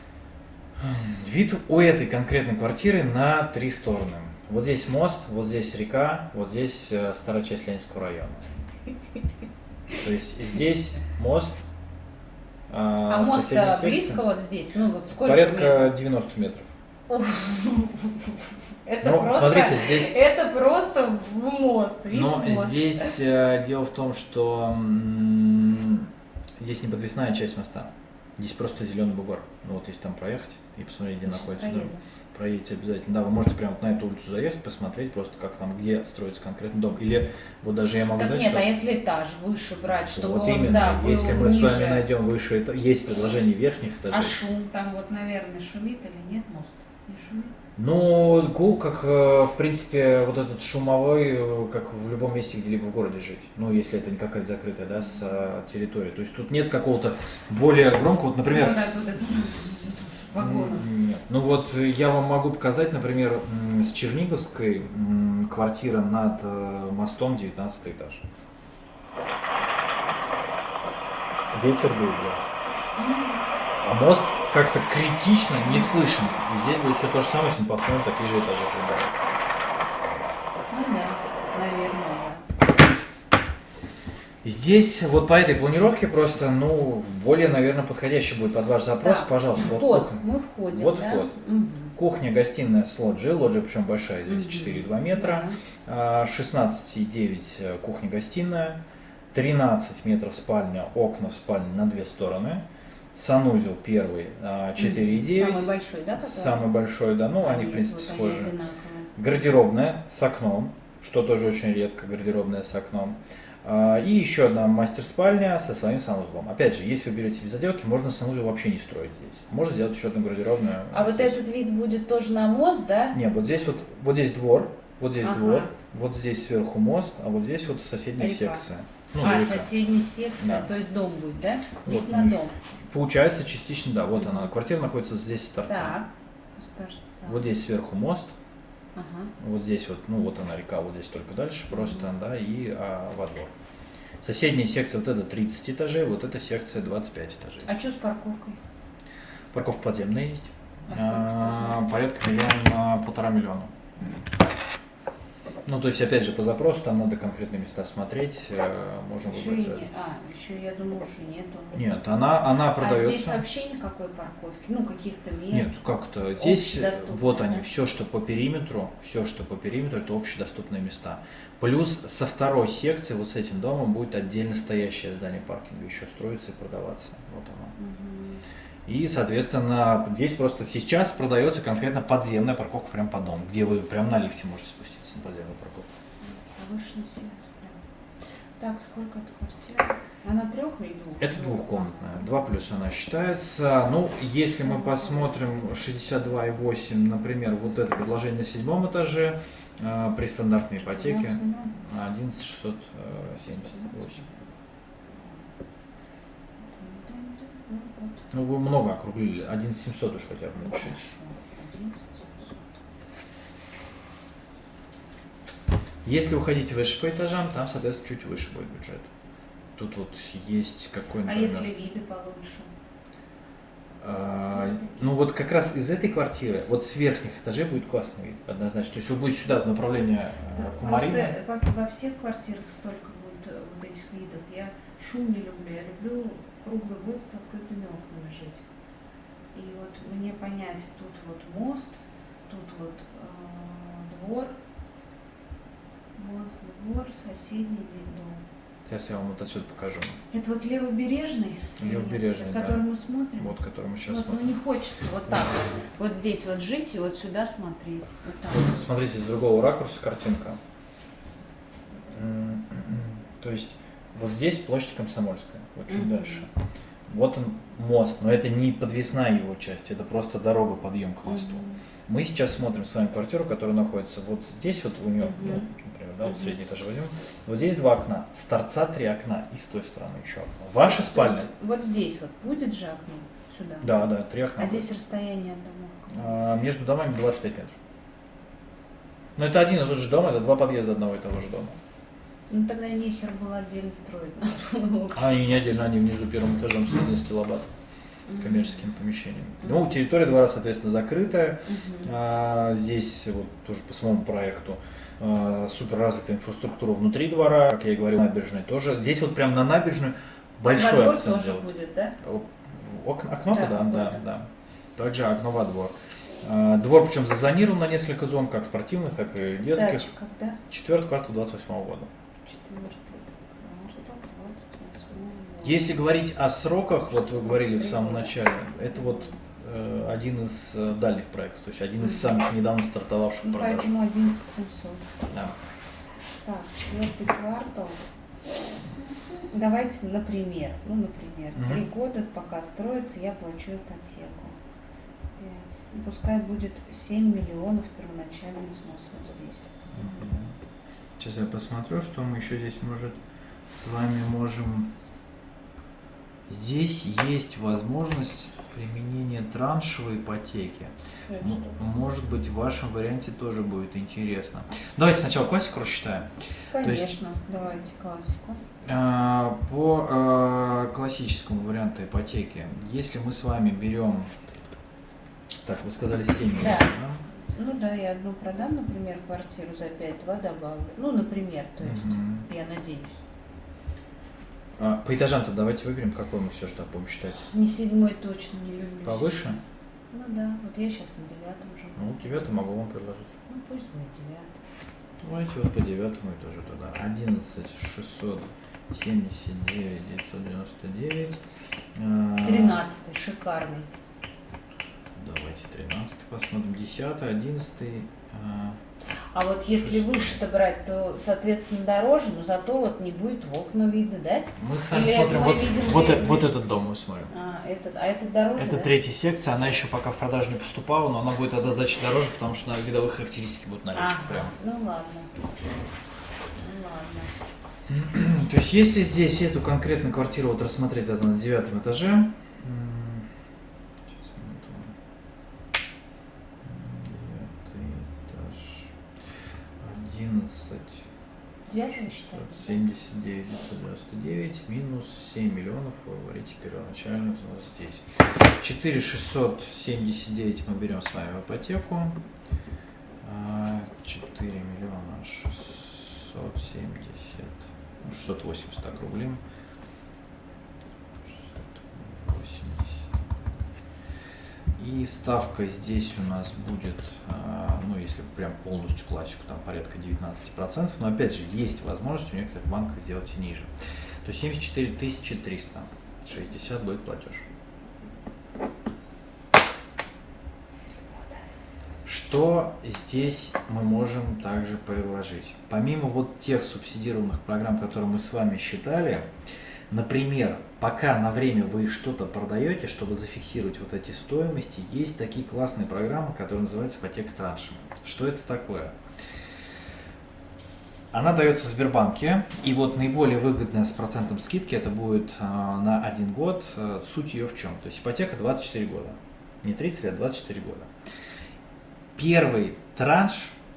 Вид у этой конкретной квартиры на три стороны. Вот здесь мост, вот здесь река, вот здесь э, старая часть Ленинского района. То есть здесь мост. А а мост соседний сектор близко вот здесь? Ну вот сколько порядка девяносто метров. Это Ну, просто, смотрите, здесь- это просто в мост. Вид Но в мост. здесь э, дело в том, что м, здесь не подвесная часть моста. Здесь просто зеленый бугор. Ну вот если там проехать и посмотреть, где Сейчас находится проеду. дом. Проедете обязательно. Да, вы можете прямо вот на эту улицу заехать, посмотреть просто, как там, где строится конкретный дом. Или вот даже я могу Так дать, нет, что- а если этаж выше брать, чтобы вот он, именно, да, был если мы с ниже. вами найдем выше, это есть предложение верхних А этажей. шум там вот, наверное, шумит или нет мост? Не шумит? Ну, гул, как, э, в принципе, вот этот шумовой, э, как в любом месте, где-либо в городе жить. Ну, если это не какая-то закрытая, да, с, э, территория. То есть тут нет какого-то более громкого, вот, например, Вот это вот это вагоны. м, нет. Ну вот э, я вам могу показать, например, м, с Черниговской м, квартира над э, мостом, девятнадцатый этаж. Ветер дует, да. А мост как-то критично не слышен. И здесь будет все то же самое, если мы посмотрим такие же этажи. Ну да, наверное, да. Здесь вот по этой планировке просто, ну, более, наверное, подходящий будет под ваш запрос. Так, Пожалуйста, вот Вход, кухня. мы входим, Вот да? вход. Мгм. Кухня, гостиная с лоджией. Лоджия причем большая, здесь Мгм. четыре и два метра. Да. А, шестнадцать и девять кухня-гостиная. тринадцать метров спальня, окна в спальне на две стороны. Санузел первый четыре и девять. Самый большой, да? Который? Самый большой, да. Ну, а, они, нет, в принципе, вот схожи. Они гардеробная с окном, что тоже очень редко, гардеробная с окном. И еще одна мастер-спальня со своим санузлом. Опять же, если вы берете без отделки, можно санузел вообще не строить здесь. Можно сделать еще одну гардеробную. А вот здесь. этот вид будет тоже на мост, да? Нет, вот здесь вот, вот здесь двор, вот здесь ага. двор, вот здесь сверху мост, а вот здесь вот соседняя Река. секция. Ну, а, река. соседняя секция, да. то есть дом будет, да? Вид Вот, на ну, дом. Получается частично, да, вот угу. она. Квартира находится здесь с торца. Так, вот здесь сверху мост. Ага. Вот здесь вот, ну вот она река, вот здесь только дальше просто, mm-hmm. да, и а, во двор. Соседняя секция вот это тридцать этажей, вот эта секция двадцать пять этажей. А что с парковкой? Парковка подземная есть. А а, порядка миллиона, полтора миллиона. Ну, то есть, опять же, по запросу там надо конкретные места смотреть, можем еще выбрать. Не... А, еще я думаю, что нету. Нет, она, она продается. А здесь вообще никакой парковки, ну, каких-то мест? Нет, как-то. Здесь вот они, все, что по периметру, все, что по периметру, это общедоступные места. Плюс со второй секции, вот с этим домом, будет отдельно стоящее здание паркинга, еще строится и продаваться. Вот оно. Угу. И, соответственно, здесь просто сейчас продается конкретно подземная парковка прямо под дом, где вы прямо на лифте можете спуститься на подземную парковку. Повышенный сервис прям. Так, сколько это квартира? Она трех или двух? Это двухкомнатная. Два плюс она считается. Ну, если мы посмотрим шестьдесят два и восемь, например, вот это предложение на седьмом этаже э, при стандартной ипотеке одиннадцать тысяч шестьсот семьдесят восемь. Ну, вы много округлили. одиннадцать тысяч семьсот уж хотя бы напишите. Если уходить выше по этажам, там, соответственно, чуть выше будет бюджет. Тут вот есть какой, например... А если виды получше? А, ну вот как раз из этой квартиры, вот с верхних этажей будет классный вид, однозначно. То есть вы будете сюда в направлении да, Кумарина. Во всех квартирах столько будет вот этих видов. Я шум не люблю, я люблю круглый год с открытыми окнами жить. И вот мне понять, тут вот мост, тут вот э, двор, мост, двор, соседний дом. Сейчас я вам вот отсюда покажу. Это вот левобережный, левобережный, да, который да. мы смотрим. Вот, который мы сейчас вот, смотрим. Ну не хочется вот так, вот здесь вот жить и вот сюда смотреть. Вот так. Вот, смотрите, с другого ракурса картинка. То есть вот здесь площадь Комсомольская, вот чуть mm-hmm. дальше. Вот он мост, но это не подвесная его часть, это просто дорога, подъем к мосту. Mm-hmm. Мы сейчас смотрим с вами квартиру, которая находится вот здесь, вот у нее, mm-hmm. ну, например, да, вот mm-hmm. средний этаж возьмем. Вот здесь два окна, с торца три окна, и с той стороны еще окно. Ваша спальня. Вот здесь вот будет же окно сюда? Да, да, три окна. А будет. Здесь расстояние от домов? А, между домами двадцать пять метров. Но это один и тот же дом, это два подъезда одного и того же дома. Ну тогда нехер было отдельно строить. А они не отдельно, они внизу первым этажом с стилобат, mm-hmm. коммерческими помещениями. Mm-hmm. Ну, территория двора, соответственно, закрытая. Mm-hmm. А, здесь вот тоже по самому проекту а, супер развитая инфраструктура внутри двора, как я и говорил, набережная тоже. Здесь вот прям на набережную большой во акцент тоже будет, да? Окно, окно-то, да, да, да, да. Также окно во двор. А, двор причем зазонирован на несколько зон, как спортивных, так и детских. Сдача когда? Четвертый квартал двадцать восьмого года. Если говорить о сроках, вот вы говорили в самом начале, это вот э, один из э, дальних проектов, то есть один из самых недавно стартовавших ну, продаж. Поэтому одиннадцать тысяч семьсот. Да. Так, четвертый квартал. Давайте, например, ну, например, угу. три года пока строится, я плачу ипотеку. пять. Пускай будет семь миллионов первоначальный взнос вот здесь. Угу. Сейчас я посмотрю, что мы еще здесь, может, с вами можем... Здесь есть возможность применения траншевой ипотеки. М- может быть, в вашем варианте тоже будет интересно. Давайте сначала классику рассчитаем. Конечно, есть, давайте классику. Э, по э, классическому варианту ипотеки, если мы с вами берем, так, вы сказали семь миллионов, да? да? Ну да, я одну продам, например, квартиру за пять, два добавлю. Ну, например, то есть, mm-hmm. я надеюсь. А, по этажам-то давайте выберем, какой мы все же так будем считать. Не седьмой точно не люблю. Повыше? Ну да, вот я сейчас на девятом уже. Ну, девятый могу вам предложить. Ну, пусть будет девятый. Давайте вот по девятому и тоже туда. одиннадцать тысяч шестьсот семьдесят девять девятьсот девяносто девять. Тринадцатый, шикарный. Давайте тринадцатый посмотрим. Десятый, одиннадцатый. А вот если выше-то брать, то, соответственно, дороже, но зато вот не будет в окна вида, да? Мы с вами Или смотрим, мы вот, видим вот, вид- вот этот дом мы смотрим. А, этот, а этот дороже, Это да? третья секция, она еще пока в продажу не поступала, но она будет однозначно дороже, потому что на видовые характеристики будут на речку Ага, прям. ну ладно. Ну ладно. То есть если здесь эту конкретную квартиру вот рассмотреть, это на девятом этаже. М, Сейчас, минуту. Девятый этаж. Одиннадцать. Девятый считаете? семьдесят девять девятьсот девяносто девять минус семь миллионов, вы говорите первоначально взнос здесь. четыре шестьсот семьдесят девять мы берем с вами в ипотеку. четыре миллиона шестьсот семьдесят, ну, шестьсот восемьдесят так рублей. шестьсот восемьдесят. И ставка здесь у нас будет, ну если прям полностью классику, там порядка девятнадцать процентов, но опять же есть возможность у некоторых банков сделать и ниже. То есть семьдесят четыре тысячи триста шестьдесят будет платеж. Что здесь мы можем также предложить? Помимо вот тех субсидированных программ, которые мы с вами считали, например, пока на время вы что-то продаете, чтобы зафиксировать вот эти стоимости, есть такие классные программы, которые называются ипотека траншами. Что это такое? Она дается в Сбербанке, и вот наиболее выгодная с процентом скидки это будет э, на один год. Суть ее в чем? То есть ипотека двадцать четыре года, не тридцать лет, двадцать четыре года. Первый транш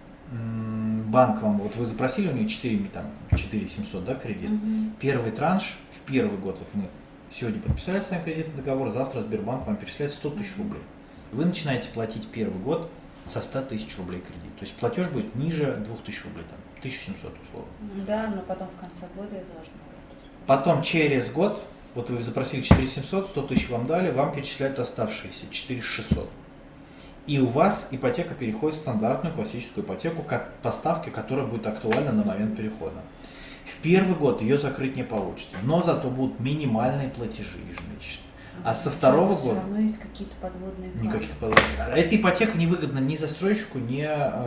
банк вам, вот вы запросили у нее четыре семьсот, да, кредит. Угу. Первый транш в первый год, вот мы сегодня подписали с вами кредитный договор, завтра Сбербанк вам перечисляет сто тысяч рублей. Вы начинаете платить первый год со ста тысяч рублей кредит. То есть платеж будет ниже двух тысяч рублей, там, тысяча семьсот условно. Да, но потом в конце года я должна платить. Потом через год, вот вы запросили четыре семьсот, сто тысяч вам дали, вам перечисляют оставшиеся четыре шестьсот. И у вас ипотека переходит в стандартную классическую ипотеку по ставке, которая будет актуальна на момент перехода. В первый год ее закрыть не получится, но зато будут минимальные платежи ежемесячные. А со второго года... Все равно есть какие-то подводные камни. Никаких подводных. Эта ипотека не выгодна ни застройщику, ни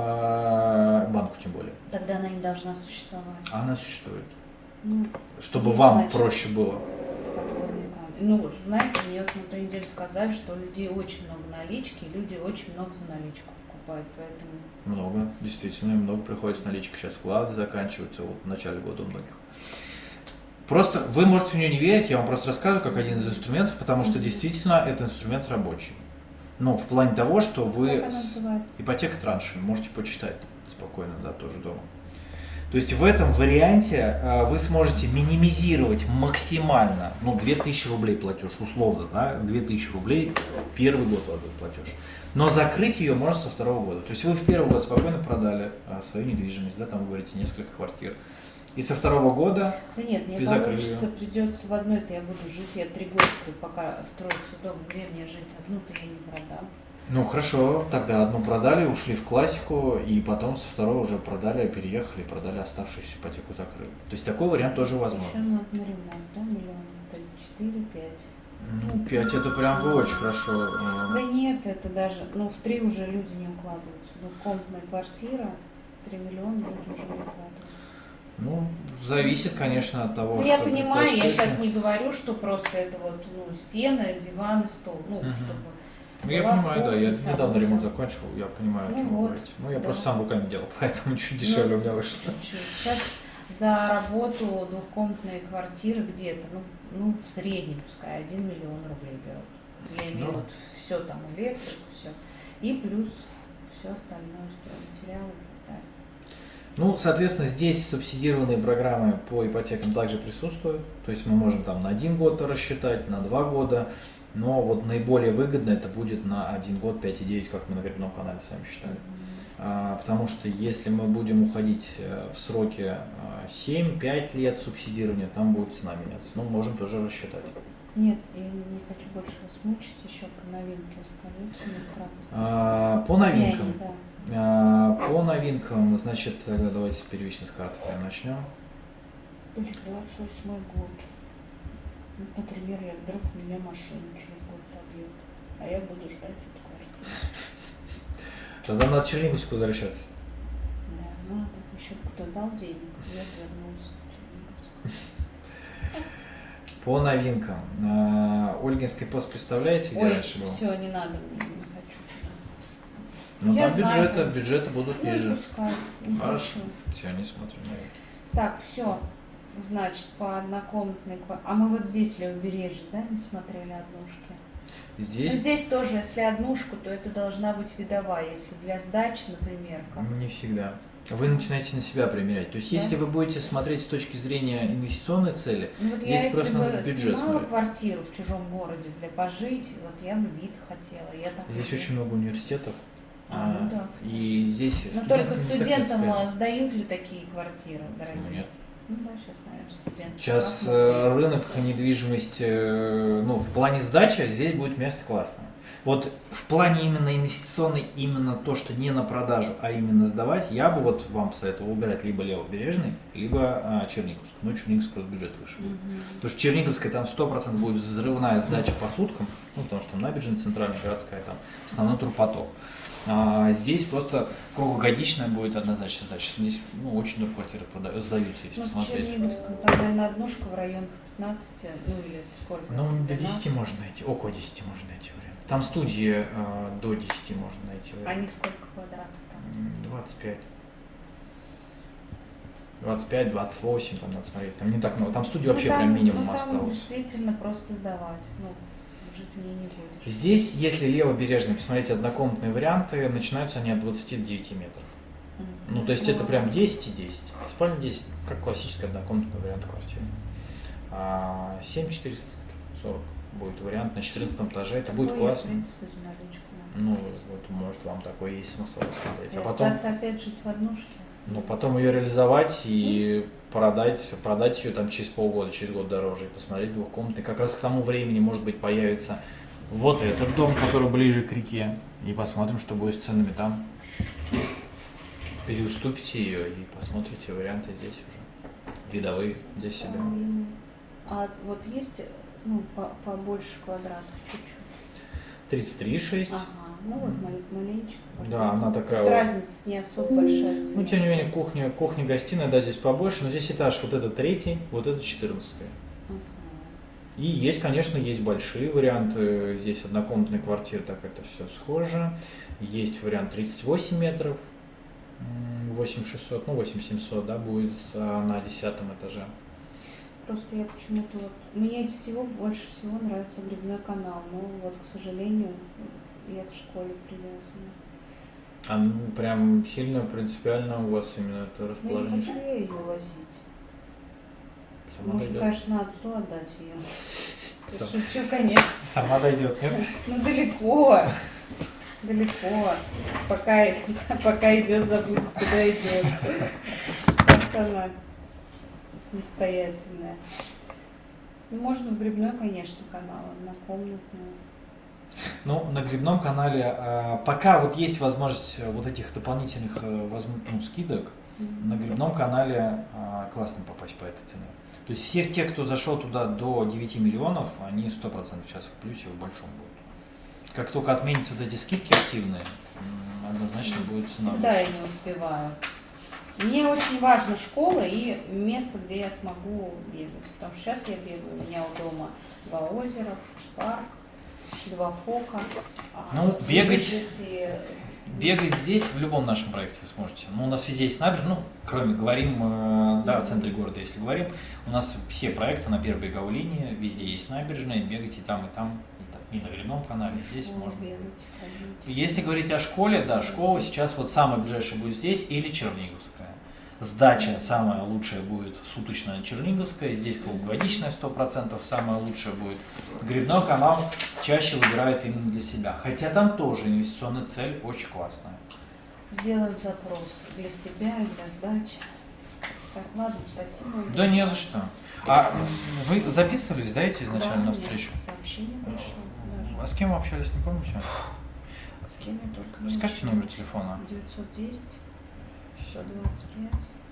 э, банку тем более. Тогда она не должна существовать. Она существует. Ну, чтобы не вам знаю, проще было. Подводные камни. Ну, знаете, мне вот на той неделе сказали, что у людей очень много налички, люди очень много за наличку покупают, поэтому... Много, действительно, много приходится наличка. Сейчас вклады заканчиваются, вот в начале года у многих. Просто вы можете в нее не верить, я вам просто рассказываю как один из инструментов, потому что действительно это инструмент рабочий. Ну, в плане того, что вы Как она с называется? ипотека траншами можете почитать спокойно, да, тоже дома. То есть в этом варианте э, вы сможете минимизировать максимально, ну, две тысячи рублей платеж, условно, да, две тысячи рублей первый год у вас будет платеж. Но закрыть ее можно со второго года. То есть вы в первый год спокойно продали э, свою недвижимость, да, там вы говорите несколько квартир. И со второго года Да нет, мне получится, придется в одной-то я буду жить, я три года, пока строится дом, где мне жить, одну-то я не продам. Ну хорошо, тогда одну продали, ушли в классику, и потом со второго уже продали, переехали, продали оставшуюся ипотеку, закрыли. То есть такой вариант тоже возможен. Еще надо на ремонт, да, миллион, это четыре-пять. Ну, пять это прям бы очень хорошо. Да нет, это даже, ну в три уже люди не укладываются. Двухкомнатная квартира, три миллиона люди уже не укладываются. Ну, зависит, конечно, от того, ну, что... Я понимаю, я сколько... сейчас не говорю, что просто это вот, ну, стены, диван и стол, ну, угу. чтобы... Ну, я понимаю, да, я недавно ремонт закончил, я понимаю, ну, о чем вот, вы говорите. Ну, я да. просто сам руками делал, поэтому чуть дешевле ну, у меня вышло. Сейчас за работу двухкомнатной квартиры где-то, ну, ну, в среднем, пускай, один миллион рублей берут. Я имею в виду ну. все там, электрику, все. И плюс все остальное, стройматериалы и так далее. Ну, соответственно, здесь субсидированные программы по ипотекам также присутствуют. То есть мы можем там на один год рассчитать, на два года. Но вот наиболее выгодно это будет на один год пять и девять, как мы на грибном канале с вами считали. А, потому что если мы будем уходить в сроки семь-пять лет субсидирования, там будет цена меняться. Ну, можем тоже рассчитать. Нет, я не хочу больше вас мучить, еще про новинки расскажите мне вкратце. А, по новинкам. Они, да. а, по новинкам, значит, давайте с первичной с карты прям начнем. двадцать восьмой год. Вот, например, я вдруг меня машина через год собьет, а я буду ждать эту квартиру. Тогда надо Черниговскую возвращаться. Да, надо. Еще кто дал денег, я вернулась в Черниговскую. По новинкам. Ольгинский пост представляете, где Ой, раньше был? все, не надо, не хочу туда. Ну Я там знаю, бюджеты, что- бюджеты будут Ну, ниже. пускай, не Хорошо. хочу. Все, не смотрим новинки. Так, все. Значит, по однокомнатной квартире. А мы вот здесь левобережье, да, не смотрели однушки? Здесь Ну, здесь тоже, если однушку, то это должна быть видовая. Если для сдачи, например, как? не всегда. Вы начинаете на себя примерять. То есть, Да. если вы будете смотреть с точки зрения инвестиционной цели, Ну, вот здесь я, если просто бы надо бюджет снимала смотреть. квартиру в чужом городе для пожить, вот я бы вид хотела. Я так Здесь люблю. очень много университетов. А, ну да, кстати. И здесь Но только студенты не так студентам принципиально. а, сдают ли такие квартиры, Почему дорогие? нет? Ну да, сейчас, наверное, студенты. Сейчас Как э, мы- рынок недвижимости, э, ну, в плане сдачи здесь будет место классное. Вот в плане именно инвестиционной, именно то, что не на продажу, а именно сдавать, я бы вот вам посоветовал выбирать либо Левобережный, либо а, Черниговскую. Ну, Черниговская просто бюджет выше будет. Мгм. Потому что Черниговская там сто процентов будет взрывная сдача по суткам, ну, потому что там набережная центральная, городская, там основной турпоток. А здесь просто круглогодичная будет однозначно сдача. Здесь ну, очень много квартир прода- сдаются, если Ну, в посмотреть. Черниговском там, наверное, однушка в районах пятнадцати, ну или сколько? Ну, до двенадцати. десяти можно найти, около десяти можно найти вариант. Там студии э, до десяти можно найти вариант. Они сколько квадратов там? М, двадцать пять. двадцать пять, двадцать восемь, там надо смотреть. Там не так много. Там студии вообще ну, там, прям минимум ну, там осталось. действительно просто сдавать. Ну, жить в ней не будешь. Здесь, если левобережный, посмотрите, однокомнатные варианты, начинаются они от двадцати девяти метров. Мгм. Ну, то есть это прям десять и десять. Спальня десять, как классический однокомнатный вариант квартиры. А семь тысяч четыреста сорок будет вариант на четырнадцатом этаже. Это будет Ну, я, классно. в принципе, за наличку. Ну, вот может вам такой есть смысл рассмотреть. И А потом, остаться опять жить в однушке. ну, потом ее реализовать и продать, продать ее там через полгода, через год дороже и посмотреть двухкомнатный. Как раз к тому времени, может быть, появится вот этот дом, который ближе к реке. И посмотрим, что будет с ценами там. Переуступите ее и посмотрите варианты здесь уже. Видовые для себя. Ой. А вот есть, ну, по- побольше квадратов чуть-чуть. тридцать три шесть. Ага, ну вот мал- маленечко. Да, она такая Тут вот. разница не особо большая. Ну, тем не менее, кухня, кухня, гостиная, да, здесь побольше, но здесь этаж вот этот третий, вот этот четырнадцатый. Ага. И есть, конечно, есть большие варианты. Здесь однокомнатная квартира, так это все схоже. Есть вариант тридцать восемь метров, м, восемь тысяч шестьсот, ну восемь тысяч семьсот, да, будет а, на десятом этаже. Просто я почему-то вот... Мне из всего больше всего нравится грибной канал, но вот, к сожалению, я к школе привязана. А ну, прям сильно принципиально у вас именно это Ну, не расположение. хочу я ее возить. Сама Может, дойдет. конечно, отцу отдать ее. Сам- Шучу, конечно. Сама дойдет, нет? Ну, далеко. Далеко. Пока, пока идет, забудет, куда идет. Вот она самостоятельная. Ну, можно в грибной, конечно, канал, однокомнатную. Ну, на грибном канале а, пока вот есть возможность вот этих дополнительных э, возм- ну, скидок, на грибном канале а, классно попасть по этой цене. То есть все те, кто зашел туда до девяти миллионов, они сто процентов сейчас в плюсе, в большом будут. Как только отменятся вот эти скидки активные, м, однозначно будет цена Всегда я выше. не успеваю. Мне очень важна школа и место, где я смогу бегать. Потому что сейчас я бегаю, у меня у дома два озера, парк, два фока. А Ну, вот бегать- эти- Бегать здесь в любом нашем проекте вы сможете. Ну, у нас везде есть набережная, ну, кроме, говорим, э, да, о центре города, если говорим, у нас все проекты на первой береговой линии, везде есть набережная, бегайте там, и там, и, там, и на грибном канале, здесь школу можно. бегать, ходить. Если говорить о школе, да, школа сейчас вот самая ближайшая будет здесь или Черниговская. Сдача самая лучшая будет суточная Черниговская, здесь круглогодичная сто процентов, самая лучшая будет. Грибной канал чаще выбирают именно для себя. Хотя там тоже инвестиционная цель очень классная. Сделаем запрос для себя и для сдачи. Так, ладно, спасибо. Да не за что. А вы записывались, да, эти изначально Да, на мне встречу? сообщение пришло. А даже. с кем вы общались, не помните? С кем я только не Скажите общалась. номер телефона. девятьсот десять, сто двадцать пять.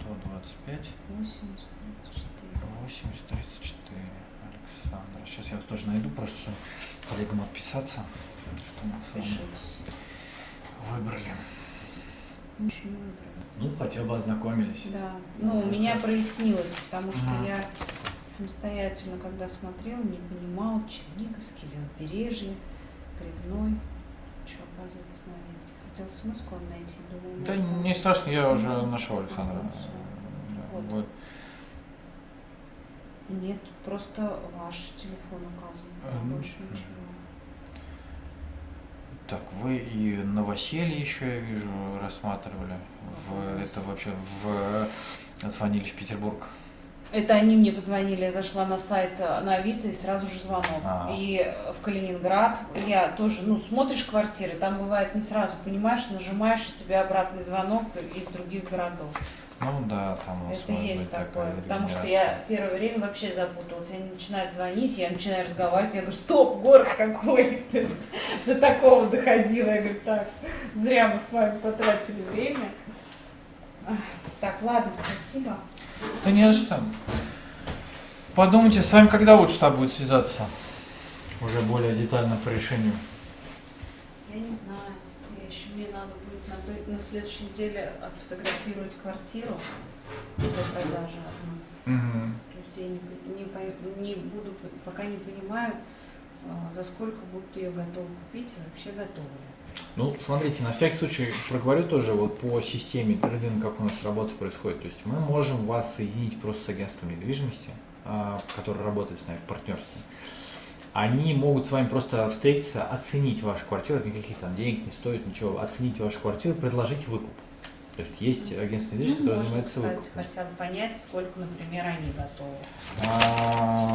сто двадцать пять. восемьдесят тридцать четыре. восемьдесят тридцать четыре. Александра. Сейчас я вас тоже найду, просто чтобы коллегам отписаться, что мы с вами выбрали. Еще не выбрали. Ну, хотя бы ознакомились. Да. Ну, у меня прояснилось, потому что Ага. я самостоятельно, когда смотрела, не понимала, Черниговский, Левобережье, Грибной. Что, оказывается, наверное. Хотела смысл найти, думаю, Да может, не там- страшно, я уже нашел Александра. Ага, всё. Да, Вот. вот. Нет, просто ваш телефон указан, а Мгм. больше ничего. Так, вы и новоселье еще, я вижу, рассматривали. В, Какое это вообще в звонили в Петербург. Это они мне позвонили, я зашла на сайт э, на Авито и сразу же звонок. А. И в Калининград я тоже, ну, смотришь квартиры, там бывает не сразу, понимаешь, нажимаешь, и тебе обратный звонок из других городов. Ну да, там у нас Это может есть быть такое, такая потому что регенерация. я первое время вообще запуталась. Они начинают звонить, я начинаю разговаривать, я говорю, стоп, город какой. То есть до такого доходило. Я говорю, так, зря мы с вами потратили время. Ах, Так, ладно, спасибо. Да не за что. Подумайте, с вами когда лучше-то будет связаться? Уже более детально по решению. Я не знаю. Я еще мне надо будет на, той- на следующей неделе отфотографировать квартиру для продажи одну. Мгм. То есть я не, по- не, пой- не буду, пока не понимаю, а, за сколько будут ее готовы купить и вообще готовы ли. Ну, смотрите, на всякий случай проговорю тоже вот по системе трейдинга, как у нас работа происходит. То есть мы можем вас соединить просто с агентством недвижимости, а, который работает с нами в партнерстве. Они могут с вами просто встретиться, оценить вашу квартиру, это никаких там денег не стоит, ничего, оценить вашу квартиру, предложить выкуп. То есть есть агентство недвижимости, Ну, которое можно, занимается кстати, выкупом. хотя бы понять, сколько, например, они готовы. А,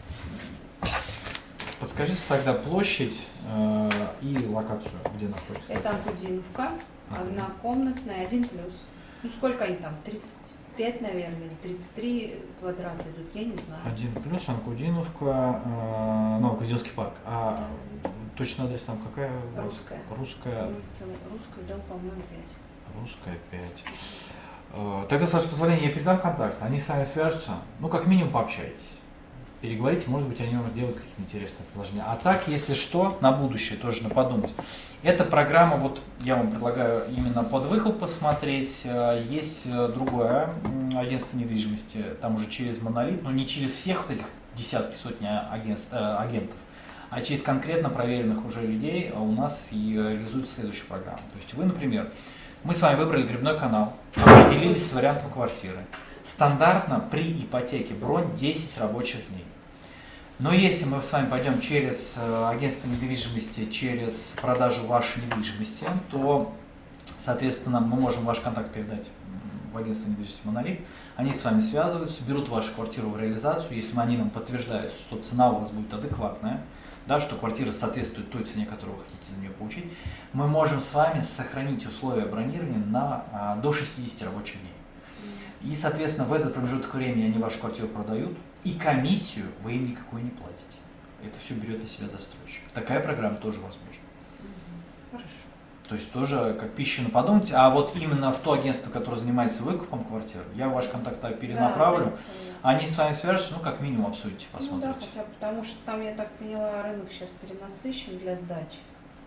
Подскажите тогда площадь э, и локацию, где находится. Это Анкудиновка, Ага. однокомнатная, один плюс. Ну, сколько они там, тридцать пять, наверное, или тридцать три квадрата идут, я не знаю. Один плюс, Анкудиновка, э, ну, Анкудиновский парк. А точно адрес там какая? у вас? Русская. Русская. Улица Русская, дом, по-моему, пять. Русская пять. Э, Тогда, с вашего позволения, я передам контакт, они с вами свяжутся, ну, как минимум, пообщайтесь. Переговорите, может быть, они вам сделают какие-то интересные предложения. А так, если что, на будущее тоже на подумать. Эта программа, вот я вам предлагаю именно под выкуп посмотреть. Э, Есть э, другое м, агентство недвижимости, там уже через Монолит, но не через всех вот этих десятки, сотни агентств, э, агентов, а через конкретно проверенных уже людей у нас и реализуется следующая программа. То есть вы, например, мы с вами выбрали Грибной канал, определились с вариантом квартиры. Стандартно при ипотеке бронь десять рабочих дней. Но если мы с вами пойдем через э, агентство недвижимости, через продажу вашей недвижимости, то, соответственно, мы можем ваш контакт передать м, в агентство недвижимости «Монолит». Они с вами связываются, берут вашу квартиру в реализацию. Если они нам подтверждают, что цена у вас будет адекватная, да, что квартира соответствует той цене, которую вы хотите за нее получить, мы можем с вами сохранить условия бронирования на, а, до шестидесяти рабочих дней. И, соответственно, в этот промежуток времени они вашу квартиру продают, и комиссию вы им никакой не платите. Это все берет на себя застройщик. Такая программа тоже возможна. Хорошо. То есть тоже как пищу на подумать. А вот именно в то агентство, которое занимается выкупом квартир, я ваш контакт перенаправлю. Да, да, согласна. Они с вами свяжутся, ну как минимум обсудите, Ну да, посмотрите. хотя бы потому что там, я так поняла, рынок сейчас перенасыщен для сдачи.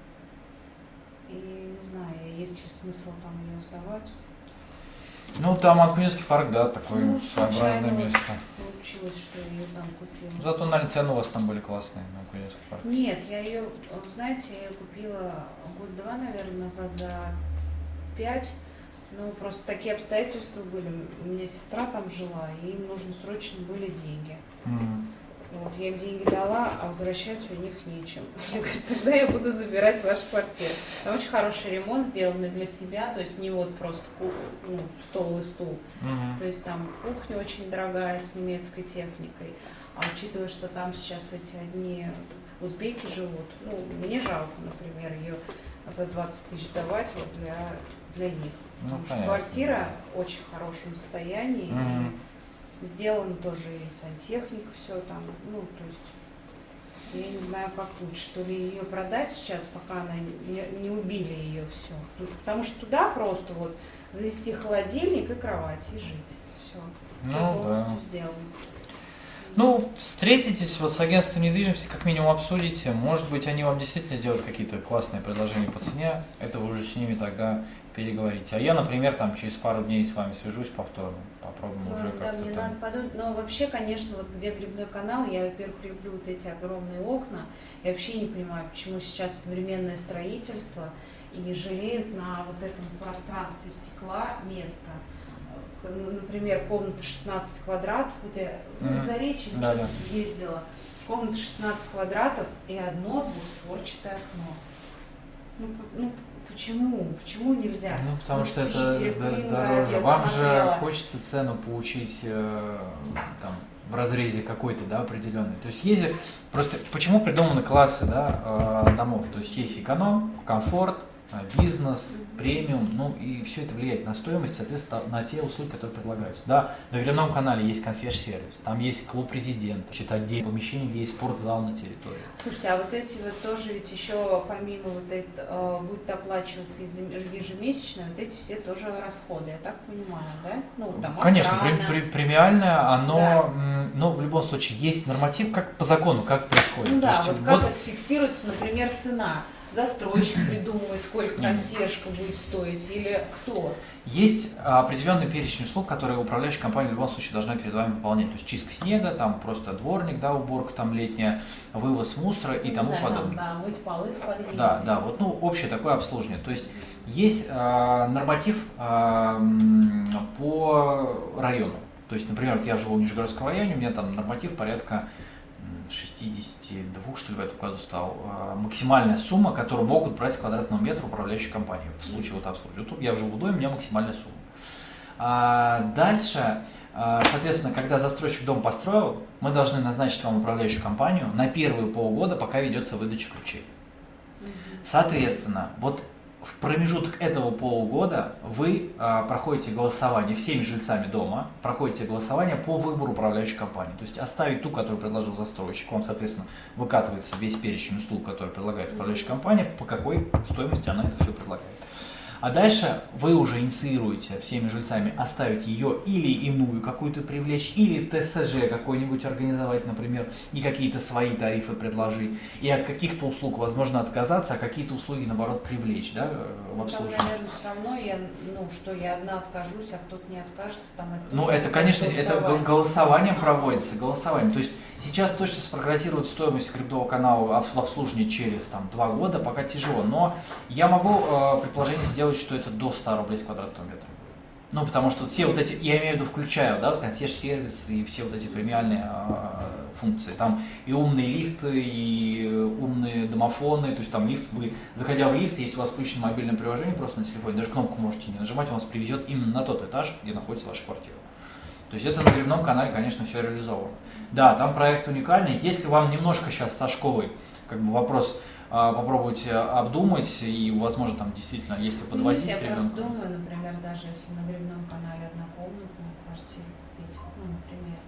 И не знаю, есть ли смысл там ее сдавать. Ну там Анкудиновский парк, да, такое Ну, своеобразное случайно место. Получилось, что я ее там купила. Зато, наверное, цены у вас там были классные на Анкудиновский парк. Нет, я ее, знаете, я ее купила год-два, наверное, назад за пять. Ну, просто такие обстоятельства были. У меня сестра там жила, и им нужны срочно были деньги. М. Вот, я им деньги дала, а возвращать у них нечем. Я говорю, тогда я буду забирать вашу квартиру. Там очень хороший ремонт сделанный для себя, то есть не вот просто ку- ну, стол и стул. Мгм. То есть там кухня очень дорогая с немецкой техникой. А учитывая, что там сейчас эти одни узбеки живут, ну, мне жалко, например, ее за двадцать тысяч давать вот для, для них. Ну, Потому что понятно. квартира в очень хорошем состоянии. Мгм. И сделано тоже и сантехник, все там, ну, то есть Я не знаю, как лучше, что ли ее продать сейчас, пока она не, не убили ее все. Потому что туда просто вот завести холодильник и кровать и жить. Все. Ну, Все полностью да. сделано. Ну, встретитесь вот с агентством недвижимости, как минимум обсудите. Может быть, они вам действительно сделают какие-то классные предложения по цене. Это вы уже с ними тогда переговорите. А я, например, там через пару дней с вами свяжусь повторно. Попробуем Ну, уже да, как-то мне там. надо подумать. Но вообще, конечно, вот где Грибной канал, я, во-первых, люблю вот эти огромные окна. Я вообще не понимаю, почему сейчас современное строительство и жалеют на вот этом пространстве стекла место. Например, комната шестнадцать квадратов, вот я Мгм. в Заречье Да, да. ездила, комната шестнадцать квадратов и одно двустворчатое окно. Ну, п- ну, почему? Почему нельзя? Ну, потому Вот что в это Питере, в д- Калининграде дороже. я Вам же посмотрела. хочется цену получить э, там, в разрезе какой-то, да, определенной. То есть есть же- просто почему придуманы классы, да, э, домов? То есть есть эконом, комфорт, э, бизнес, премиум, ну и все это влияет на стоимость, соответственно, на те услуги, которые предлагаются. Да, на Грибном канале есть консьерж-сервис, там есть клуб президента, это отдельное помещение, где есть спортзал на территории. Слушайте, а вот эти вот тоже ведь еще помимо вот этого будет оплачиваться из- ежемесячно, вот эти все тоже расходы, я так понимаю, да? Ну, там Конечно, охрана. пре- пре- премиальное, оно, Да. м, но в любом случае есть норматив, как по закону, как происходит. Ну То да, есть вот как это фиксируется, например, цена. Застройщик придумывает, сколько консьержка будет стоить, или кто? Есть определенный перечень услуг, которые управляющая компания в любом случае должна перед вами выполнять. То есть чистка снега, там просто дворник, да, уборка там летняя, вывоз мусора и Ну, тому не знаю, подобное. Там, да, мыть полы в подъезде. Да, да, вот ну общее такое обслуживание. То есть есть э, норматив э, м, по району. То есть, например, вот я живу в Нижегородском районе, у меня там норматив порядка м, шестидесяти двух, что ли, в этом году стал. Э, максимальная сумма, которую могут брать с квадратного метра управляющие компании в случае вот обслуживания. Тут я живу в доме, у меня максимальная сумма. А дальше, э, соответственно, когда застройщик дом построил, мы должны назначить вам управляющую компанию на первые полгода, пока ведется выдача ключей. Мгм. Соответственно, вот в промежуток этого полугода вы а, проходите голосование всеми жильцами дома, проходите голосование по выбору управляющей компании. То есть оставить ту, которую предложил застройщик, вам, соответственно, выкатывается весь перечень услуг, которые предлагает управляющая компания, по какой стоимости она это все предлагает. А дальше вы уже инициируете всеми жильцами оставить ее или иную какую-то привлечь, или ТСЖ какой-нибудь организовать, например, и какие-то свои тарифы предложить. И от каких-то услуг возможно отказаться, а какие-то услуги, наоборот, привлечь, да, в Ну, там, обслуживании. наверное, все равно я, ну, что я одна откажусь, а кто-то не откажется, там это Ну, тоже это, конечно, это голосование. голосованием А. проводится, голосованием. То есть сейчас точно спрогнозировать стоимость криптового канала в обслуживании через там, два года пока тяжело, но я могу э, предположение сделать, что это до ста рублей с квадратного метра. Ну, потому что все вот эти, я имею в виду, включаю, да, вот консьерж-сервис и все вот эти премиальные э, функции. Там и умные лифты, и умные домофоны, то есть там лифт, вы, заходя в лифт, если у вас включено мобильное приложение просто на телефоне, даже кнопку можете не нажимать, он вас привезет именно на тот этаж, где находится ваша квартира. То есть это на Грибном канале, конечно, все реализовано. Да, там проект уникальный. Если вам немножко сейчас со школой, как бы вопрос а, попробуйте обдумать, и, возможно, там действительно, если подвозить Нет, я ребенка. просто думаю, например, даже если на Грибном канале однокомнатную квартиру купить, ну, например,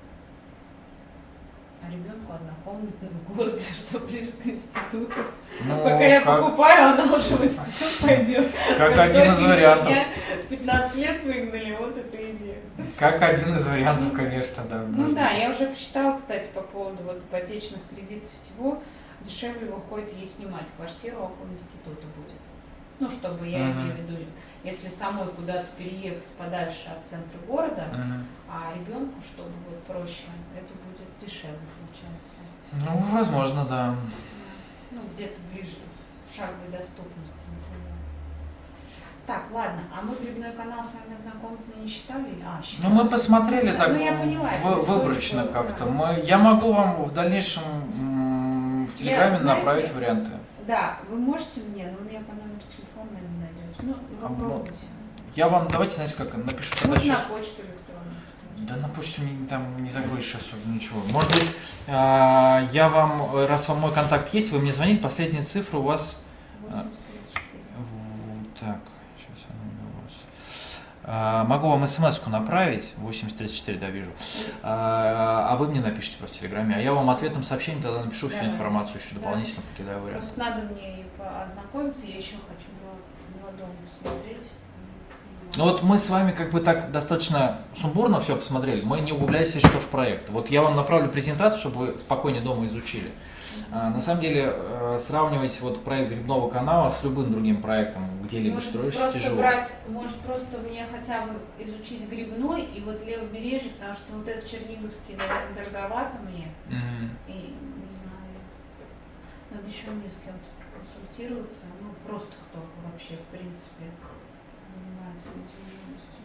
а ребенку однокомнатную в городе, что ближе к институту. Ну, Пока я как, покупаю, она уже в институт пойдет. как Как один из дочери вариантов. меня пятнадцать лет выгнали, вот эта идея. Как один из вариантов, конечно, да. Ну да, я уже посчитала, кстати, по поводу вот ипотечных кредитов всего, дешевле выходит ей снимать квартиру около института будет. Ну, чтобы, я Мгм. имею в виду, если самой куда-то переехать подальше от центра города, Мгм. а ребенку, чтобы вот проще, это будет дешевле, получается. Ну, возможно, да. Ну, где-то ближе, в шаговой доступности, например. Так, ладно, а мы Грибной канал с вами однокомнатно не считали? А, Ну, считали. мы посмотрели Ну, так я поняла, это вы- история выборочно была, как-то. да. Мы, я могу вам в дальнейшем м, в Телеграме знаете, направить варианты. Да, вы можете мне, но у меня по номеру телефона не найдете. Ну, А, вы пробуйте. Я вам, давайте, знаете, как напишу тогда Можно сейчас. на почту электронную. Да на почту мне там не загрузишь особо ничего. Может быть, а, я вам, раз вам мой контакт есть, вы мне звонили, последние цифры у вас... восемьдесят тридцать четыре. Вот так, сейчас она у вас. А, могу вам смс-ку направить, восемьдесят тридцать четыре, да, вижу. А, а вы мне напишите просто в Телеграме, а я вам ответом сообщением тогда напишу всю Давайте. информацию, еще Да. дополнительно покидаю вариант. Просто надо мне ознакомиться, я еще хочу Мелодому посмотреть. Ну вот мы с вами как бы так достаточно сумбурно все посмотрели, мы не углублялись что в проект. Вот я вам направлю презентацию, чтобы вы спокойнее дома изучили. А, на самом деле э, сравнивать вот проект Грибного канала с любым другим проектом, где-либо Может, строишься, просто тяжело. брать, может просто мне хотя бы изучить Грибной и вот Левобережье, потому что вот этот Черниговский, наверное, дороговато мне. Мгм. И не знаю, надо еще мне с кем-то консультироваться, ну просто кто вообще в принципе занимается недвижимостью.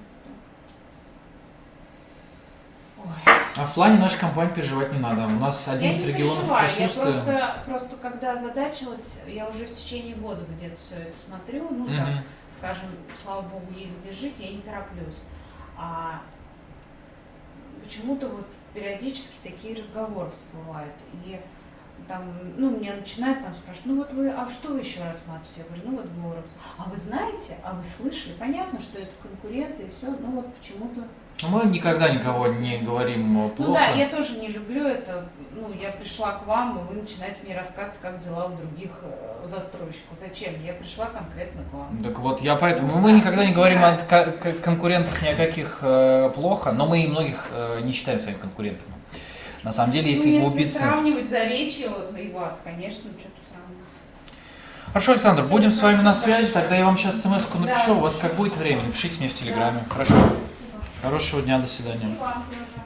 Ой. А в плане нашей компании переживать не надо. У нас одиннадцать Я не регионов переживаю, я присутствует. просто, просто когда задачилась, я уже в течение года где-то все это смотрю, ну Мгм. там, скажем, слава богу, ездить жить, я не тороплюсь. А почему-то вот периодически такие разговоры всплывают. И там, ну, меня начинают там спрашивать, ну вот вы, а что вы еще рассматриваете? Я говорю, ну вот Горокс. А вы знаете, а вы слышали? Понятно, что это конкуренты и все, но вот почему-то. Мы никогда никого не говорим плохо. Ну да, я тоже не люблю это. Ну, я пришла к вам, и вы начинаете мне рассказывать, как дела у других э, застройщиков. Зачем? Я пришла конкретно к вам. Так вот, я поэтому, мы никогда не говорим о ко- ко- конкурентах ни о каких э, плохо, но мы и многих э, не считаем своими конкурентами. На самом деле, если ну, если углубиться... сравнивать Заречье вот, и вас, конечно, что-то сравнивать. Хорошо, Александр, Всё, будем с вами на спасибо связи, большое. тогда я вам сейчас смс-ку напишу, Да. у вас как будет время, напишите мне в Телеграме. Да. Хорошо? Спасибо. Хорошего дня, до свидания. И вам тоже.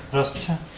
Здравствуйте.